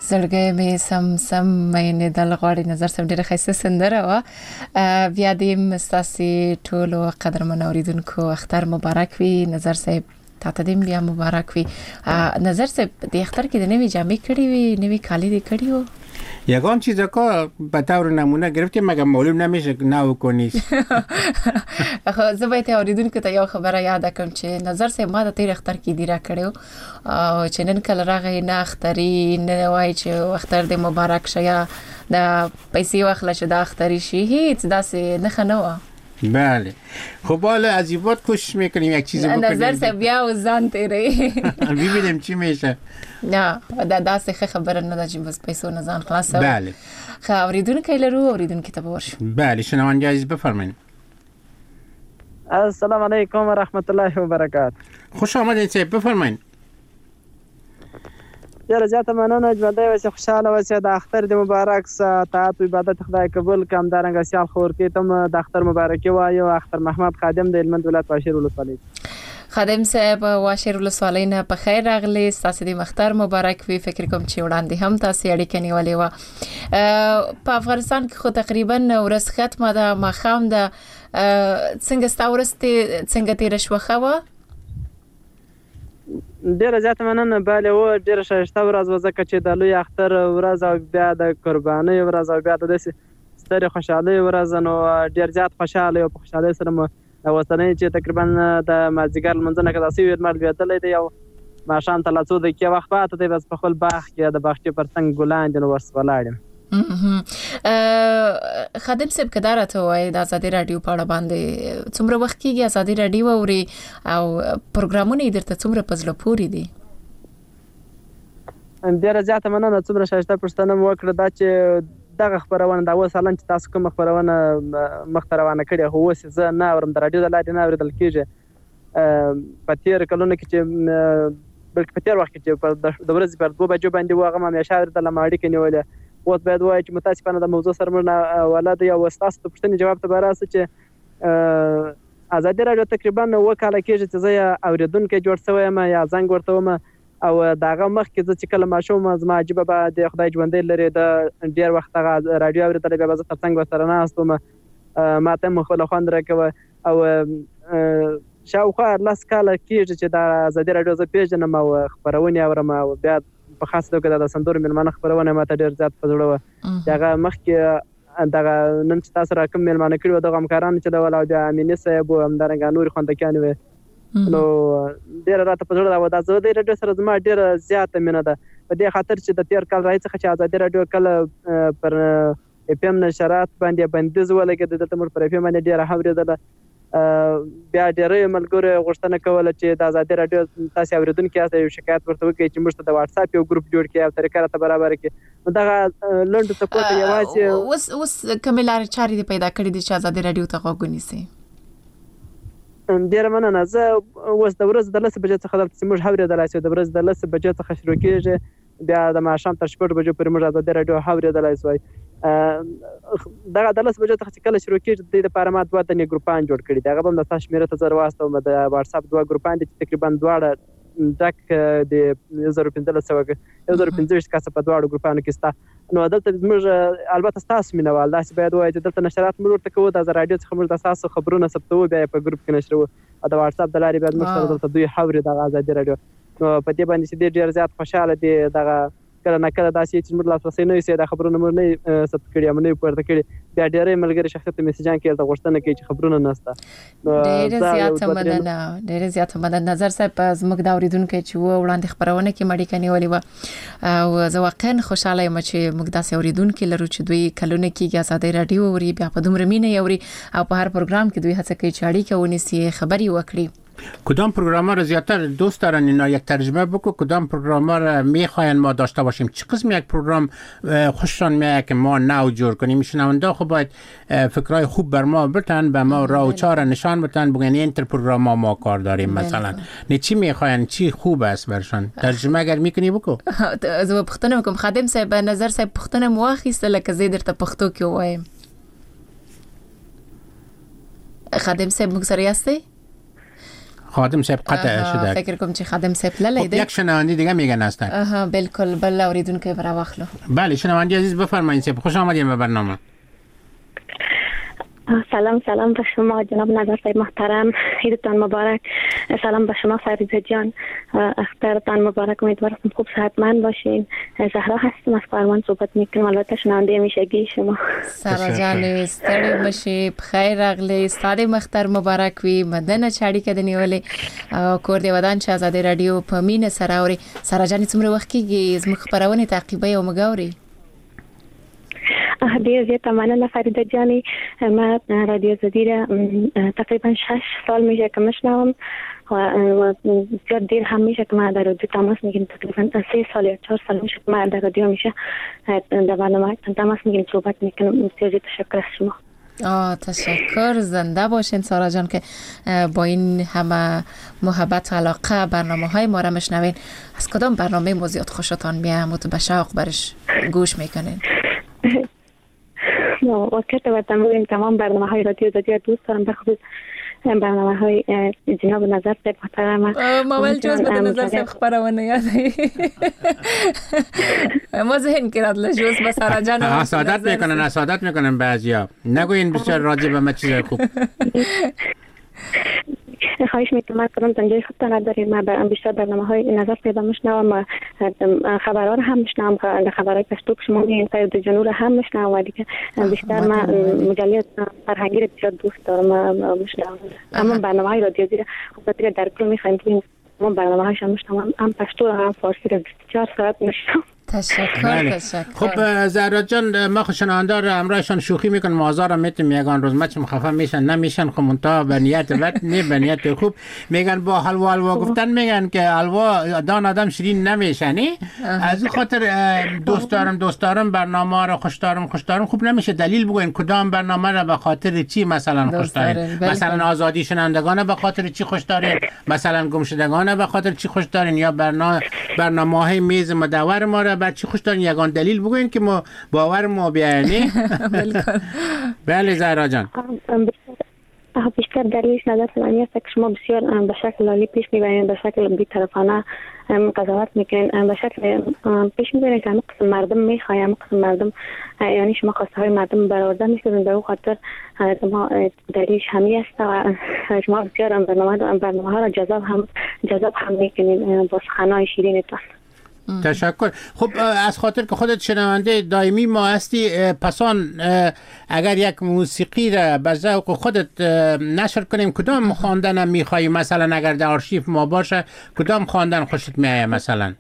زړګی مې سم سم مینه دل غواړي نظر سم ډیره خیسته سندره وا بیا دې مستاسي ټولو قدرمن اوریدونکو اختر مبارک وي نظر صاحب تاسو دې بیا مبارک وي نظر صاحب د اختر کې د نوې جامې کړې وي نوې کالي دې کړې وو یگان چیزا که به طور نمونه گرفتیم مگه معلوم نمیشه نه کنیش زه باید اوریدونکو ته یو خبره یاد کړم چې نظر صاحب ما د تیر اختر کې دیره کړو او چې نن کله راغی نه اختري نه وای چې اختر دې مبارک شه یا د پیسې واخله چې د اختري شي هیڅ داسې نه خنوه بله خب حالا از این بود کوشش میکنیم یک چیزی بکنیم نظر صاحب بیا و زن تیره ببینیم چی میشه نه دا داسې خبره نه ده چې بس پیسو نه ځان خلاصو بله خو اوریدونکو لرو اوریدونکو ته ورشو بله شنونده عزیز بفرمایید السلام علیکم و رحمت الله و برکاته خوش آمدید صاحب بفرمایید ډیره زیاته مننه ژوندی اوسئ خوشحاله اوسئ د اختر د مبارک سه طاعت و عبادت خدای قبول کړي همدارنګه سیال خور کې ته د اختر مبارکي وایو اختر محمد خادم د هلمند ولایت واشیر ولسوالۍ خادم صاحب واشیر ولسوالۍ نه په خیر راغلی ستاسو د اختر مبارک وي فکر کوم چې وړاندې هم تاسو اړیکه نیولې و په افغانستان کې خو تقریبا ورځ ختمه ده ماښام ده څنګه ستاسو ورځ څنګه تیر شو خو ډیره زیاته مننه بله و ډیره ښایسته ورځ وه ځکه چې د لوی اختر ورځ او بیا د قربانۍ ورځ او بیا د داسې سترې خوشحالۍ ورځ نو ډېر زیات خوشحاله یو په خوشحالۍ سره مو د اوسنۍ چې تقریبا د مازدیګر لمونځونه که داسې وي لمر لوېدلی دی او ماښام ته لا څو دقیقې وخت پاته دی بس په خپل باغ کې د باغچې پر څنګ ګلان دي نو ورس ولاړ یم خادم صاحب که دا راته ووایي د ازادي راډیو په اړه باندې څومره وخت کېږي ازادي راډیو اوري او پروګرامونه یې درته څومره په زړه پورې دي ډېره زیاته مننه څومره ښایسته پوښتنه مو وکړه دا چې دغه خپرونه دا اوس حالن چې تاسو کومه خپرونه مخته روانه کړې خو اوس زه نه اورم د راډیو د لارې نه اورېدل کېږي په تېرو کلونو کې چې بلکې په تېر وخت کې چې د ورځې پر دوه بجو باندې و هغه ما همیشه اورېدله ما اړیکه نیولې اوس باید ووایو چې متاسفانه د موضوع سره موږ نه ولد یو ستاسو د پوښتنې جواب ته به راسه چې ازادي راډیو تقریبا اووه کاله کېږي چې زه یې اورېدونکی جوړ شوی یم یا زنګ ورته وم او د هغه مخکې زه چې کله ماشوم زما عجیبه به د خدای ژوندی لري د ډېر وخت هغه راډیو اورېدلی بیا به زه تر څنګ ورسره ناست وم ما ته هم خپله خوند راکوه او شاوخوا لس کاله کېږي چې دا ازادي راډیو زه پېژنم او خپرونې اورم او بیا په خاص توګه د سندرو مېلمانه خپرونه ما ته ډېر زیات په زړه وه چې هغه مخکې دغه نن چې تاسو را کوم مېلمانه کړي وو دغه همکارانو چې ډول او د امیني صاحب و همدارنګه نورې خوندکیانې وې نو ډېره راته په زړه راوه دا زه د راډیو سره زما ډېره زیاته مینه ده په دې خاطر چې د تېر کال راهیسې څخه چې ازادي راډیو کله پر اف ام نشرات باندې بندیز ولګېد دلته موږ پر اف ام باندې ډېره اورېدله بیا ډېری ملګرو غوښتنه کوله چې د ازادي راډیو تاسې اورېدونکي یاست یو شکایت ورته وکړئ چې موږ ته د واټساپ یو ګروپ جوړ کړي او طریقه راته برابره کړي نو دغه لنډو ټکو ته یوازې اوس اوس کومې لارې چارې دې پیدا کړي دي چې ازادي راډیو ته غوږ ونیسئ ډېره مننه زه اوس د ورځې د لسو بجې څخه دلته چې موږ اورېدلی شو د ورځې د لسو بجې څخه شروع کېږي بیا د ماښام تر شپږ بجو پورې موږ ازادي راډیو اورېدلی شوی دغه د لسو بجو څخه چې کله شروع کېږي د دې لپاره ما دوه تنې ګروپان جوړ کړي دي هغه به هم د تاسو شمېره ته زه راواستوم د واټساپ دوه ګروپان دي چې تقریبا دواړه ډک د یو زر پنځلس سوه یو زر پنځه ویشت کسه په دواړو ګروپانو کې شته نو دلته زموږ البته ستاسو مینوال داسې باید ووایو چې دلته نشرات موږ ورته کوو د راډیو څخه موږ د ستاسو خبرونه ثبتوو بیا یې په ګروپ کې نشروو او د واټساپ د لارې باید موږ سره دلته دوی اوري دغه ازادي راډیو نو په دې باندې چې ډېر ډېر زیات خوشحاله دي دغه کله نه کله داسې چې موږ لاسرسی نه وي دا خبرونه موږ نه ثبت کړي او نه پورته کړي بیا ډېری ملګري شخصیت میسجان کې د غوښتنه کوي چې خبرونه نشته ډېر زیات مننه ډېر زیات مننه نظر صاحب زموږ د اوریدونکو چې و وړاندې خبرونه کې مړی کني ولې و او زه واقعا خوشاله یم چې موږ داسې اوریدونکو لرو چې دوی کلونه کې ازادي راډیو اوري بیا په دومره مینه اوري او په هر پروګرام کې دوی هڅه کوي چې اړیکه ونیسي خبري وکړي کدام پروگرام ها را زیادتر دوست دارن اینا یک ترجمه بکو کدام پروگرام ها را میخواین ما داشته باشیم چه قسم یک پروگرام خوششان میاد که ما نو جور کنیم شنونده خب باید فکرای خوب بر ما بتن به ما راه و چاره نشان بدن بگن این تر پروگرام ها ما کار داریم مثلا نه چی میخواین چی خوب است برشان ترجمه اگر میکنی بکو زه پښتنه کوم خادم صاحب نظر صاحب پښتنه مواخیسته لکه زه درته پښتو کې وایم خادم صاحب موږ سره یاستئ خادم صاحب قطع شده. فکر کوم چې خادم صاحب لاله دی. یک شنونده دیگه میگن هستن. آها بالکل بله اوریدونکو برا واخلو. بله شنونده عزیز بفرمایید صاحب خوش آمدید به برنامه. سلام سلام به شما جناب نظر صاحب محترم، عیدتان مبارک. سلام به شما فریده جان، اخترتان مبارک. امیدوارم خوب صحتمند باشین. زهرا هستم از فرمان صحبت میکنم، البته شنونده همیشگی شما. سارا جان ستړي بشي بخیر راغلی، ستاسو مختر مبارک وي. مدنه چاړي کې د نیولې کور دی ودان چې آزاد رادیو په مینه سره اوري. سارا جان څومره وخت کېږي زموږ خبرونه تعقیبوي او مګاوري؟ ډیر زیاته مننه فریده جانی. ما رادیو زدیره تقریبا شش سال میشه که میشنوم و زیاد دیر هم میشه که ما در رادیو تماس میگیریم. تقریبا سه سال یا چهار سال میشه که ما در رادیو میشه در برنامه تماس میگیریم صحبت میکنم. بسیار تشکر از شما. آه تشکر، زنده باشین سارا جان که با این همه محبت و علاقه برنامه های ما را میشنوین. از کدام برنامه موضوعات خوشتان میاد و به شوق برش گوش میکنین؟ وقت و تمام تمام برنامه های رادیو زدیه دوست دارم، بخصوص برنامه های جناب نظر صاحب محترم. ما ول جز به نظر صاحب خبرونه یادی ما ذهن کرد لجوز به سارا جان حسادت میکنن حسادت میکنن بعضیا. نگوین بسیار راجع به ما چیز خوب. خواهش میکنم از کدام تنجای خود ندارید. من بیشتر برنامه های نظر صاحب میشنوم، خبرها رو هم میشنوم، خبرهای پشتو که شما میگین سید جنور رو هم میشنوم و دیگه بیشتر من مجله فرهنگی رو بیشتر دوست دارم میشنوم. اما برنامه های رادیو زیر خب دیگه در کل میخوایم ببینیم ما برنامه هاش هم میشنوم، هم پشتو هم فارسی رو بیست و چهار ساعت میشنوم. تشکر تشکر. خب زهرا جان ما خوشناندار امرایشان شوخی میکن مازار میتم یگان روز مچ مخفف میشن نمیشن خب منتها به نیت بد نه به نیت خوب میگن با حلوا حلوا گفتن میگن که حلوا دان آدم شیرین نمیشه نه. از این خاطر دوست دارم دوست دارم برنامه رو خوش دارم خوش دارم خوب نمیشه دلیل بگوین کدام برنامه رو به خاطر چی مثلا خوش دارین؟ مثلا آزادی شنوندگان به خاطر چی خوش دارین؟ مثلا گمشدگان به خاطر چی خوش دارین؟ یا برنامه برنامه‌های میز مدور ما رو بعد چی خوش دارین؟ یگان دلیل بگوین که ما باور ما بیانی. بله زهرا جان. بیشتر دلیلش نظر فلانی است که شما بسیار به شکل عالی پیش میبرین، به شکل بی‌طرفانه قضاوت میکنین، به شکل پیش میبرین که همه قسم مردم میخواه، همه قسم مردم یعنی شما خواسته های مردم برآورده میکنین. به او خاطر ما دلیلش همی است و شما بسیار برنامه برنامه ها را جذاب هم جذاب هم میکنین با سخنهای شیرینتان. تشکر. خب از خاطر که خودت شنونده دائمی ما هستی پسان اگر یک موسیقی را به ذوق خودت نشر کنیم کدام خواندن میخوایی؟ مثلا اگر در آرشیو ما باشه کدام خواندن خوشت میایه؟ مثلا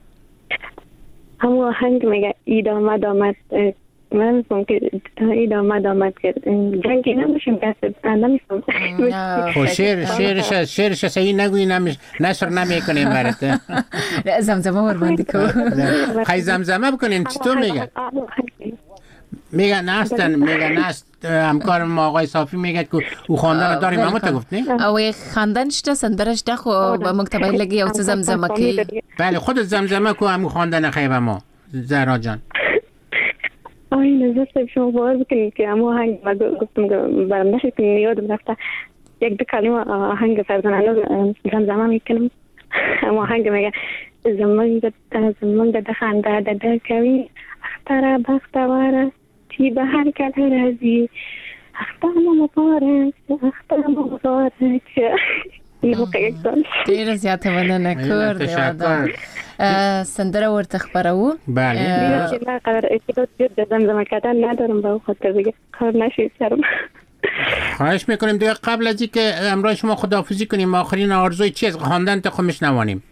همون آهنگ میگه اید آمد آمد من میفهم که اید آمد آمد که جنگی نمیشیم دست نمیفهم. خب شعر شعرش شعرش صحیح نگویی نمیش نشر نمیکنیم برات. زمزمه ور باندې کو خی زمزمه بکنین چطور میگن؟ میگن نستن میگن نست همکار ما آقای صافی میگه که او خواندن داریم اما تو گفت نه؟ او خواندن شته سندره شته خو به مکتبه لګي او زمزمه کوي. بله خودت زمزمه کو هم خواندن خیبه ما زهرا جان. آی نظر صاحب شما باور بکنید که اما آهنگ ما گفتم که برام نشد که یادم رفته یک دو کلمه آهنگ فرزانه زمزمه میکنم. اما آهنگ میگه زمان داده زمان داده خنده داده کوی اختر بختواره چی به هر کل رازی اختر مبارک اختر مبارک. این موقع یک دانش دیر زیاده مننه کرد. تشکر. سندره ورته خبرو. بله نه قرار اتفاق زیاد زمزمه کردن ندارم به خاطر دیگه کار نشه سرم. خواهش میکنیم دیگه قبل از اینکه امروز شما خداحافظی کنیم آخرین آرزوی چی از خواندن تا خمش نوانیم؟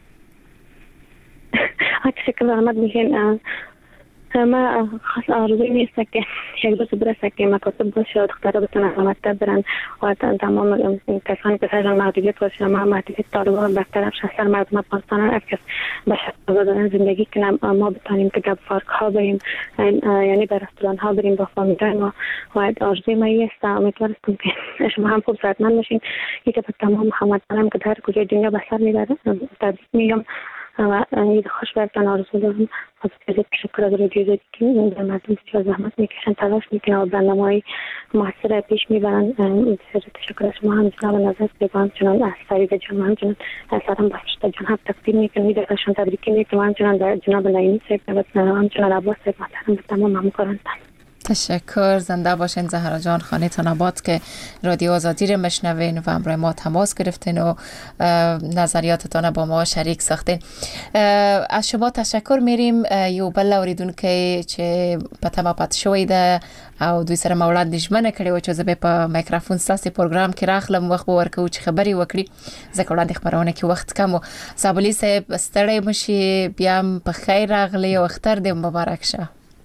تشکر زحمت میکنم. ما خاص آرزوی نیست که یک روز برسه که مکاتب باشه و دخترها بتونن مکتب برن و تمام کسانی که سرشان محدودیت باشه ما محدودیت طالبان برطرف شهر مردم افغانستان هر کس به شکل دادن زندگی کنم ما بتونیم که گپ پارک ها بریم یعنی به رستوران ها بریم با فامیلای ما و آرزوی ما است. امیدوارم که شما هم خوب صحتمند باشین. یک به تمام هموطنان که در کجای دنیا به سر میبره تبریک میگم و عید خوش براتون آرزو دارم. از خیلی تشکر از رادیو که در مردم بسیار زحمت میکشن، تلاش میکنن و برنامه‌های موثر پیش میبرن. بسیار تشکر از شما هم جناب نظر سیبا، همچنان از فرید جان، همچنان از سلام بخشیده جان هم تقدیم میکنم. درشان تبریکی میکنم، همچنان در جناب نعیمی صاحب و همچنان عباس صاحب محترم به تمام همکاران. تشکر. زنده باشین زهرا جان، خانه تان آباد که رادیو آزادی رو مشنوین و همراه ما تماس گرفتین و نظریاتتان با ما شریک ساختین. از شما تشکر میریم. یو بل اوریدونکو چې پته ما پات شوې ده او دوی سره مولانا دښمنه کړي و چې زه به په میکروفون ساسي پروګرام کې راخلم، وخت به ورکو چې خبري وکړي. ځکه وړاندې خبرونه کې وخت کم و. زابلی صاحب ستړی مشي، بیا په خیر راغلی او اختر دې مبارک شه.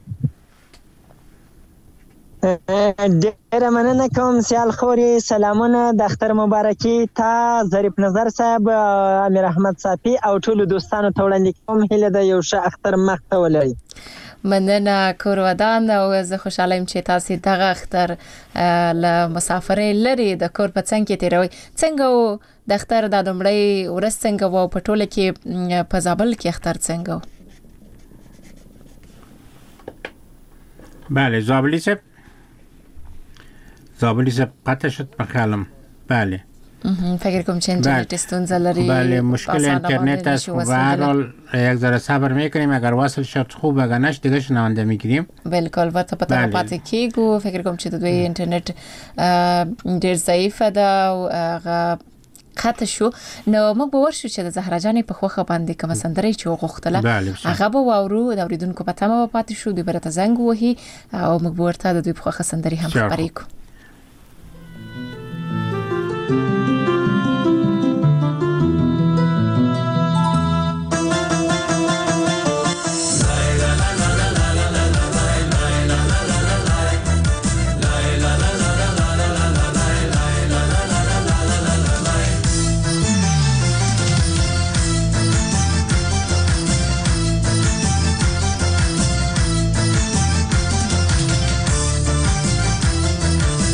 ډیره مننه کوم سیال خوري. سلامونه د اختر مبارکي تا ظریف نظر صاحب، امیر احمد صافي او ټول دوستانو ته وړاندې کوم. هیله ده یو ښه اختر مخ ته ولري. مننه کور ودان او زه خوشاله یم چې تاسو دغه اختر له مسافرۍ لري د کور په څنګ کې تیروي. څنګه و د اختر د دومړی ورځ څنګه و په ټوله کې په زابل کې اختر څنګه و؟ بله زابلی صاحب زابلی صاحب قطع شد بخیالم. بله فکر کنم چه اینترنت ستونزه لري. بله مشکل اینترنت است و هر حال یک ذره صبر میکنیم، اگر وصل شد خوب، اگر نش دیگه شنونده میگیریم. بالکل و ته پته پاتې کیږي. فکر کوم چې د دوی اینترنت ډیر ضعیفه ده او هغه قطع شو. نو موږ به ورشو چې د زهرا جانې په خوخه باندې کوم سندري چې وغوښتله هغه به واورو. د اوریدونکو په تمه پاتې شو، دوی برته زنګ وهي او موږ به ورته د دوی په خوخه سندري هم خبرې کوو. La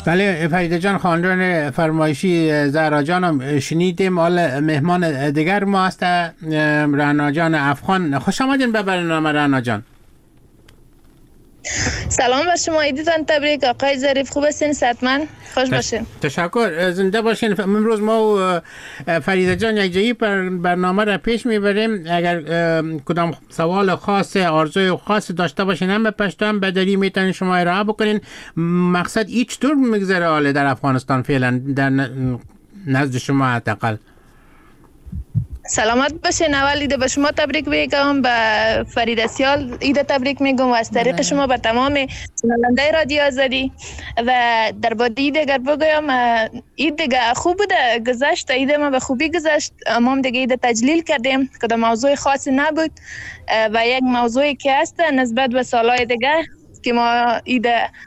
بله فریده جان خواندن فرمایشی زهرا جانم شنیدیم. حالا مهمان دیگر ما هست رعنا جان افغان. خوش آمدین به برنامه رعنا جان. سلام بر شما، عیدتان تبریک. آقای ظریف خوب هستین؟ صحتمند خوش باشین. تشکر، زنده باشین. امروز ما و فریده جان یک جایی برنامه را پیش میبریم. اگر کدام سوال خاص، آرزوی خاص داشته باشین هم به پشتو هم بدری میتونین شما ارائه بکنین. مقصد ایچ طور میگذره حاله در افغانستان فعلا در نزد شما حداقل؟ سلامت باشین. اول عید به شما تبریک میگم، به فرید سیال عید تبریک میگم و از طریق شما به تمام شنونده رادیو آزادی. و در بعد عید اگر بگویم، عید دیگه خوب بوده، گذشت عید ما به خوبی گذشت. ما هم دیگه عید تجلیل کردیم، کدام موضوع خاصی نبود و یک موضوعی که هست نسبت به سالهای دیگه که ما عید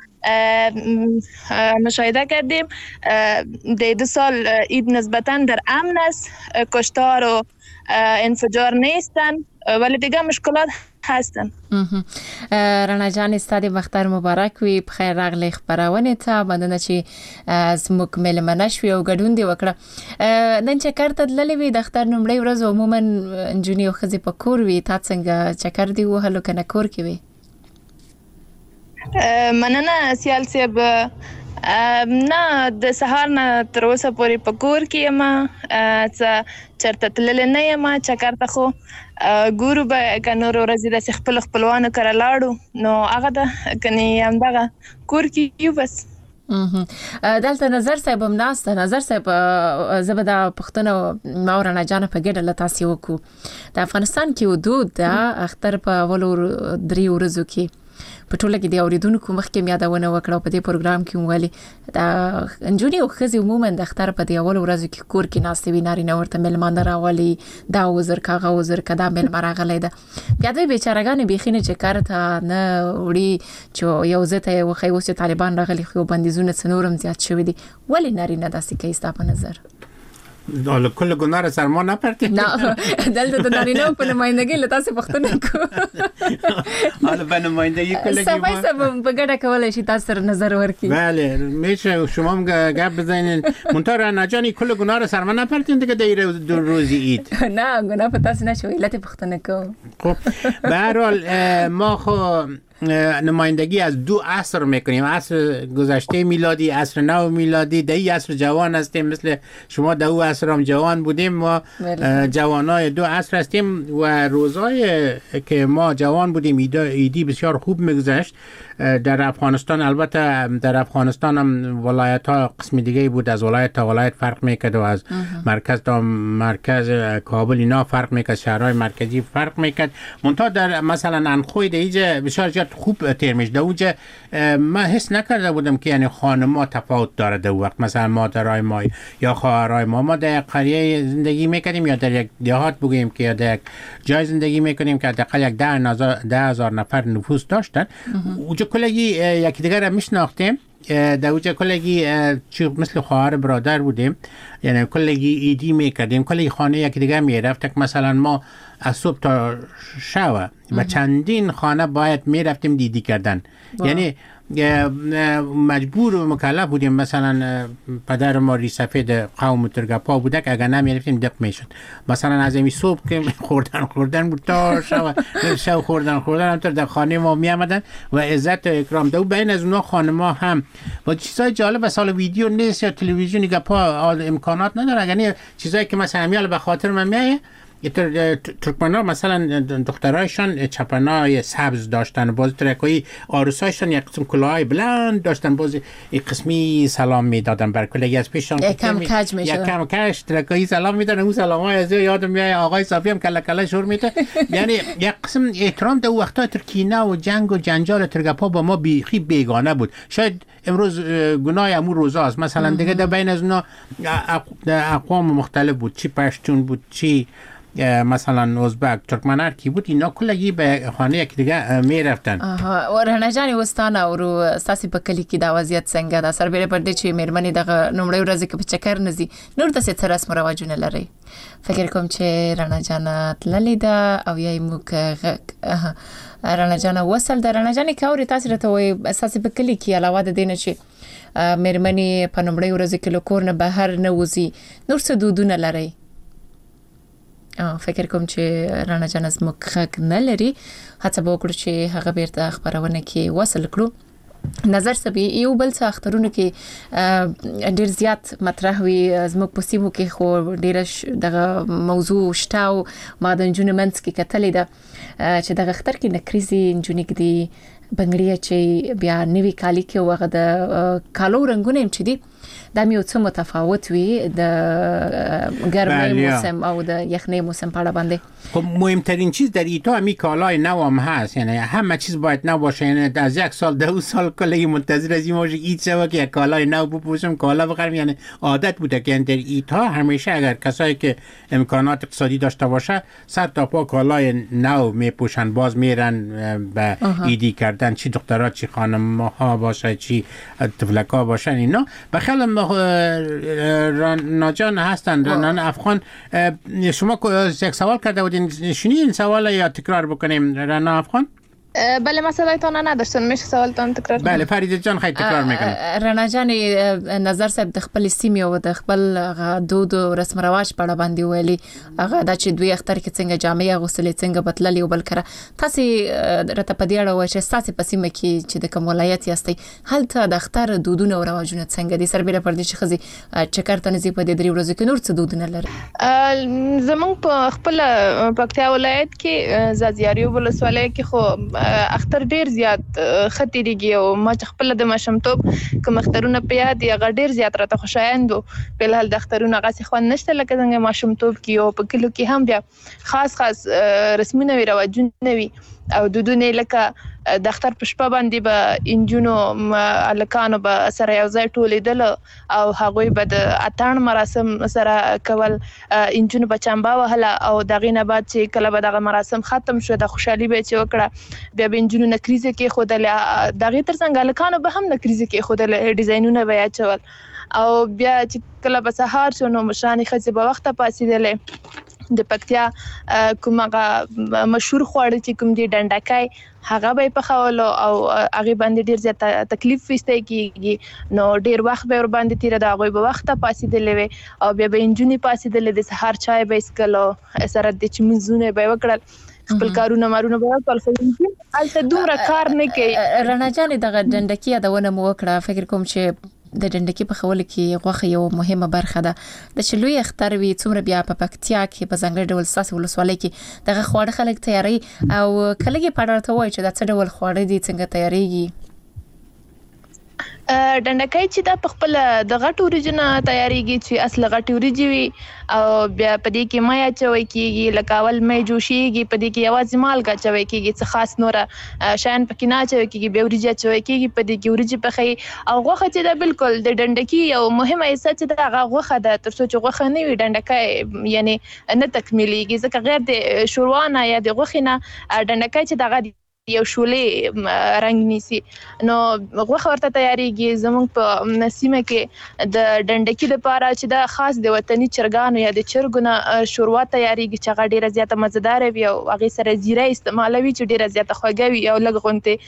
مشاهده کردیم. ده دو سال عید نسبتاً در امن است، کشتار و انفجار نیستن، ولی دیگه مشکلات هستن. رعنا جان ستاسو بختر مبارک وي. بخیر راغلی خبرونه ته باندې چې زموږ ملمنه شوي او ګډون دی وکړه. نن چکر ته تللې وي د اختر نومړی ورځ عموما انجونی او خزي په کور وي. تاسو څنګه چکر دی وهلو کنه کور کې وي؟ مننه سیال صاحب. نه د سهار نه تر اوسه پورې په کور کې یم، څه چرته تللې نه یم چکر ته، خو ګورو به که نور ورځې داسې خپل خپلوانو کره لاړو نو هغه ده، کنې همدغه کور کې یو بس. دلته نظر صاحب هم ناسته. نظر صاحب زه به دا پوښتنه ما او رعنا جان په ګډه له تاسې وکړو. د افغانستان کې حدود د اختر په اولو درې ورځو کې په ټوله کې د اوریدونکو مخکې یادونه وکړه په دې پروګرام کې ویلي دا انجونی او خزي عموما د اختر په دی اول ورځو کې کور کې ناستې ویناري نه ورته ملمانه راولي، دا وزر کاغه وزر کدا مل مرغلې ده بیا دوی بیچارهګان بيخینه چې کار ته نه وړي چې یو ځته وخی اوس طالبان راغلي خو بندیزونه څنورم زیات شوی دي. ولی ناري نه داسې کې ستا په نظر؟ دال کل گناه سر ما نپرتید. نه دلته د نارینه په نمایندګۍ له تاسو پوښتنه کوم. حالا په نمایندګۍ کله کې سبا سبا په ګډه کولای شي تاسو نظر ورکړي. بله میشه شما هم گپ بزنین. منتها رعنا جانی کل گناه رو سر ما نپرتید دیگه در دو روزی عید. نه گناه په تاسو نشو، علت پوښتنه کوم. خب به هر حال ما خو نمایندگی از دو عصر میکنیم، عصر گذشته میلادی، عصر نو میلادی. در این عصر جوان هستیم، مثل شما در او عصر هم جوان بودیم. ما جوانای دو عصر هستیم و روزای که ما جوان بودیم ایدی بسیار خوب میگذشت. در افغانستان البته در افغانستان هم ولایت ها قسم دیگه بود، از ولایت تا ولایت فرق میکرد و از مرکز تا مرکز کابل اینا فرق میکرد، شهرهای مرکزی فرق میکرد. منتها در مثلا انخوی در اینجا بسیار زیاد خوب تیر میشه. در اونجا من حس نکرده بودم که یعنی خانما تفاوت داره در وقت. مثلا مادرای ما یا خواهرای ما ما در قریه زندگی میکردیم یا در یک دهات بگیم که یا در یک جای زندگی میکنیم که حداقل یک ده هزار نفر نفوس داشتن. اونجا کلگی یکی دیگر را میشناختیم، در اونجا کلگی مثل خواهر برادر بودیم، یعنی کلگی ایدی میکردیم، کلگی خانه یکی دیگر میرفت. مثلا ما از صبح تا شب و چندین خانه باید میرفتیم دیدی کردن. یعنی مجبور و مکلف بودیم. مثلا پدر ما ری سفید قوم ترگپا بوده که اگر نمیرفتیم دق میشد. مثلا از امی صبح که خوردن خوردن بود تا شب شب خوردن خوردن همطور در خانه ما می آمدن و عزت و اکرام دو. بین از اونها خانه ما هم و چیزای جالب سال ویدیو نیست یا تلویزیونی گپا امکانات نداره. یعنی چیزایی که مثلا میال به خاطر من میایه. ترکمن‌ها مثلا دخترایشان چپنای سبز داشتن، باز ترکایی عروسایشان یک قسم کلاهای بلند داشتن، باز یک قسمی سلام میدادن بر کلگی از پیششان. یک کم کج میشد، یک کم کج ترکایی سلام میدادن. اون سلامای از یادم میاد آقای صافی هم کله کله شور میده. یعنی یک قسم احترام در وقتا ترکینه و جنگ و جنجال ترگپا با ما بیخی بیگانه بود. شاید امروز گناه امور روزاست. مثلا دیگه در بین از اونا اقوام مختلف بود، چی پشتون بود، چی مثلا ازبک، ترکمن کی بود، اینا کلگی به خانه یک دیگه می رفتن. آها. و رعنا جان وستانه او ساسي په کلی کې دا وضعیت څنګه ده؟ سر بیره پر دې چې مېرمنې دغه نومړی ورځ کې په چکر نزي نور د څه رسم رواجونه لري. فکر کوم چې رعنا جان تللې ده او یې موږ رعنا جان وصل ده. رعنا جان کاوري تاسو راته وي اساسي په کلی کې علاوه د دینه چې مېرمنې په لومړۍ ورځ کې له کور نه بهر نه وځي، نور څه دودونه لري؟ فکر کوم چې رانا جان زموږ خک نه لري، هڅه به وکړو چې هغه بیرته خبرونه کې وصل کړو. نظر سبي یو بل څه اخترونو کې ډیر زیات مطرح وي زموږ په سیمو کې، خو ډیر دغه موضوع شته او ما د جون منځ کې کتلې ده چې دغه اختر کې نکریزي جونې کې دي بنگړی چې بیا نوی کالی کې وغه د کالو رنگونه هم چې دي دا یو څه متفاوت وي د ګرمۍ موسم او د یخنۍ موسم په اړه باندې. خب مهمترین چیز در ایتا همی کالای نو هم هست، یعنی همه چیز باید نو باشه، یعنی از یک سال دو سال کلی منتظر از این باشه که ایت شوه که یک کالای نو بپوشم کالا بخرم، یعنی عادت بوده که در ایتا همیشه اگر کسایی که امکانات اقتصادی داشته باشه صد تا پا کالای نو میپوشن، باز میرن به ایدی کردن، چی دخترها چی خانم ها باشه چی طفلک ها باشن اینا. بخیال رانا جان هستن، رانا افغان، شما یک سوال کرده بودین، شنید این سوال یا تکرار بکنیم رانا افغان؟ بله من صدایتان نداشتم، میشه سوالتان تکرار کنم؟ بله فرید جان خیلی تکرار میکنم. رانا جان نظر صاحب د خپل سیمې او د خپل دود او رسم رواج په اړه باندې ویلي، هغه د چې دوی اختر کې څنګه جامې اغوستلې، څنګه بتللې او بل کړه. تاسو راته په دې اړه وایئ چې تاسو په سیمه کې چې د کوم ولایت یاستئ هلته د اختر دودونه او رواجونه څنګه دي؟ سربېره پر دې چې خزي چکر ته نزي په دې درې ورځو کې نور څه دودونه لري؟ زمونږ په خپل پکتیا ولایت کې زازیاري ولسوالۍ کې خو اختر ډیر زیات خطرېږي او ما خپل د مشمتوب کوم اخترونه په یاد هغه ډیر زیات راته خوشایند په الحال د اخترونه غاسي خو نشته لکه څنګه مشمتوب کې او په کلو کې هم بیا خاص خاص رسمي نوي رواجونه وي او دودونه لکه د اختر په شپه باندې به انجونو الکانو به سره یو ځای ټولیدل او هغوی به د اتان مراسم سره کول، انجونو په چمبا وهله او دغه نه بعد چې کله به دغه مراسم ختم شو د خوشحالي به چې وکړه بیا به انجونو نکریزه کې خودل، دغه ترڅنګ الکانو به هم نکریزه کې خودل، ډیزاینونه به اچول او بیا چې کله به سهار شو نو مشاني خځې به وخته پاسېدلې. د پکتیا کومه مشهور خواړه چې کوم دي ډنډکای هغه به په خولو او هغه باندې ډیر زیات تکلیف وستای کیږي، نو ډیر وخت به ور باندې تیر دا هغه به وخت پاسېدلې او بیا به انجونی پاسېدلې د سهار چای به اسکلو سره د چمنځونه به وکړل، خپل کارونه مارونه به وکړل، خو الته دومره کار نه کوي. رانا جان دغه ډنډکی یادونه مو وکړه، فکر کوم چې د ډنډکی په خول کې غوښه یو مهمه برخه ده د چلوي اختر وی څومره بیا په پکتیا کې په ځنګړي ډول ساس ولسوالۍ کې دغه خواړه خلک تیاری او کله کې پړاته وای چې دا څه ډول خواړه دي څنګه تیاریږي؟ ډنډکای چې دا په خپل د غټ اوریجن تیاریږي چې اصل غټ اوریجن وي او بیا په دې کې مایا چوي کیږي، لکه اول مې جوشيږي، په دې کې یوازې مالګه چوي کیږي، څه خاص نور شاین پکې نه چوي کیږي، به اوریجن چوي کیږي، په دې کې اوریجن پخې او غوخه چې دا بالکل د ډنډکی یو مهمه حصہ چې دا غوخه ده، تر څو چې غوخه نه وي ډنډکای یعنی نه تکمیليږي، ځکه غیر د شوروانه یا د غوخینه ډنډکای چې دغه یو شولې رنگ نیسی نو غوښه ورته تیاریږي. زموږ په نسیمه کې د ډنډکی لپاره چې دا خاص د وطني چرګانو یا د چرګونو شوروا تیاریږي چې هغه ډیره زیاته مزیدار وي او هغه سره زیره استعمالوي چې ډیره زیاته خوږه وي او لږ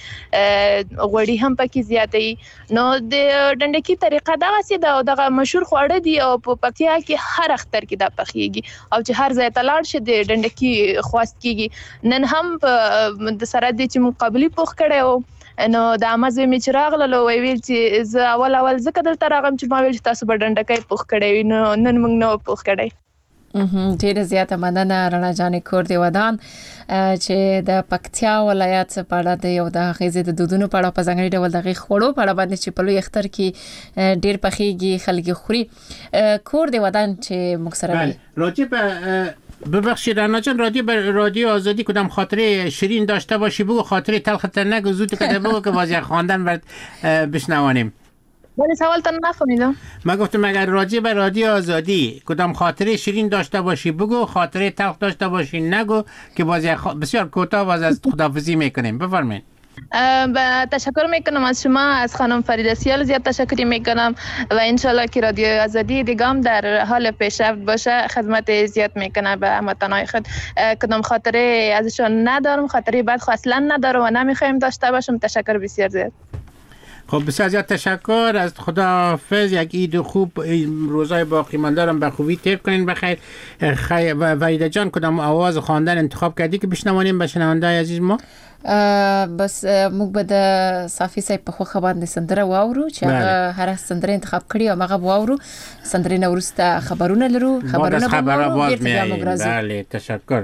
غونته غوړي هم پکې زیاته وي. نو د ډنډکی طریقه دا سي دا دغه مشهور خواړه دي او په پکتیا کې هر اختر کې دا پخېږي او چې هر ځای ته لاړ شي د ډنډکی خواست کیږي. نن هم د سره چې مقابلي پوخ کړو نو د امازه می چراغ له وی ویل چې ز اول اول زکه دلته راغم چې ما ویل چې تاسو به ډنډکای پوخ کړی نو نن موږ نو پوخ کړی. اه ډیره زیاته مننه رانا جان کور دی ودان چې د پکتیا ولایت په اړه د یو د غیزه د دودونو په اړه په ځنګړي ډول د غي خوړو په اړه باندې چې په لوی اختر کې ډیر پخېږي خلک خوري. کور دی ودان چې مکسره راجع به ببخشید رانا جان رادیو بر رادیو آزادی کدام خاطره شیرین داشته باشی بگو، خاطره تلخ نگو، زود کده بگو که بازی خواندن برد بشنوانیم. ولی سوال تا نفهمیدم. من گفتم اگر راجع به رادیو آزادی کدام خاطره شیرین داشته باشی بگو، خاطره تلخ داشته باشی نگو که بازی خ... بسیار کوتاه باز از خداحافظی میکنیم. بفرمایید. با تشکر میکنم از شما، از خانم فریده سیال زیاد تشکر میکنم و انشالله که رادیو آزادی دیگه در حال پیشرفت باشه، خدمت زیاد میکنه به هموطنای خود. کدام خاطره ازشون ندارم، خاطره بد خو اصلا ندارم و نمیخوایم داشته باشم. تشکر بسیار زیاد. خب بسیار زیاد تشکر از خداحافظ. یک عید خوب، روزای باقی مانده رو به خوبی طی کنین. بخیر. خی... وریده جان کدام آواز خواندن انتخاب کردی که بشنوانیم به شنونده‌های عزیز ما؟ بس موږ به د صافي صاحب په خوښه باندې سندره واورو چې هغه هر سندره انتخاب کړی او هغه واورو. سندرې نه وروسته خبرونه لرو، خبرونه به واورو. بیرته بیا موږ راځو. بله تشکر.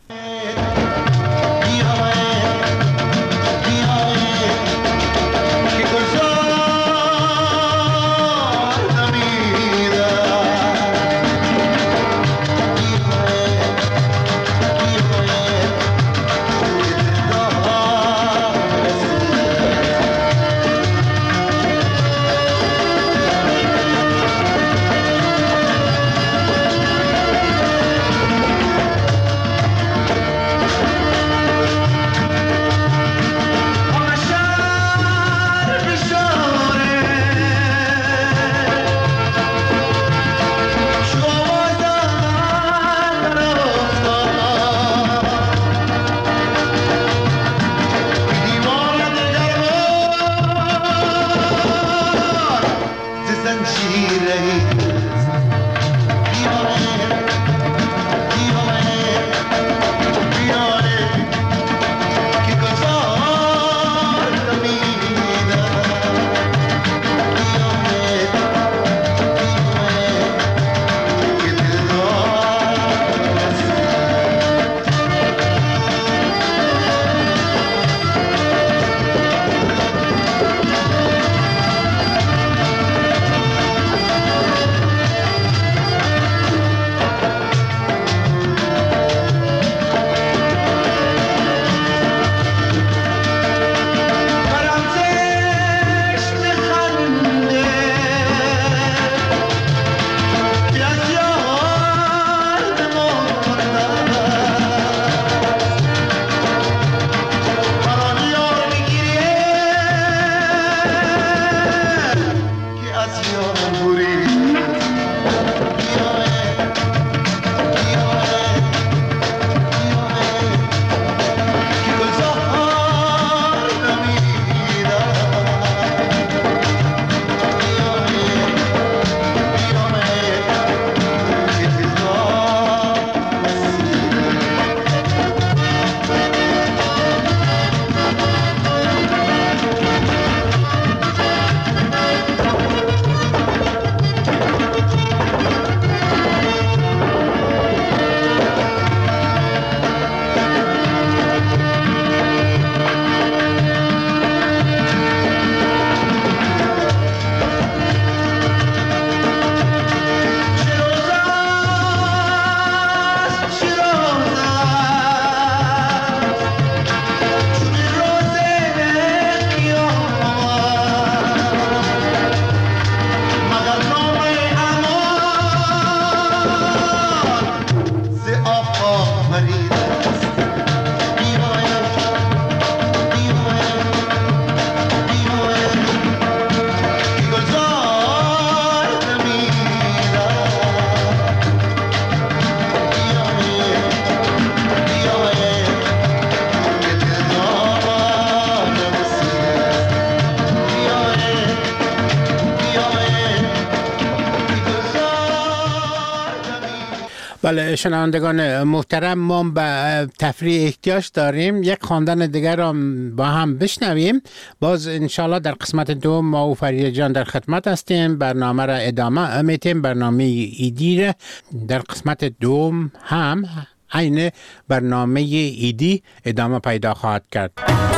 بله شنوندگان محترم، ما به تفریح احتیاج داریم. یک خواندن دیگر را با هم بشنویم. باز انشالله در قسمت دوم ما و فرید جان در خدمت هستیم. برنامه را ادامه میتیم، برنامه ایدی را در قسمت دوم هم عین برنامه ایدی ادامه پیدا خواهد کرد.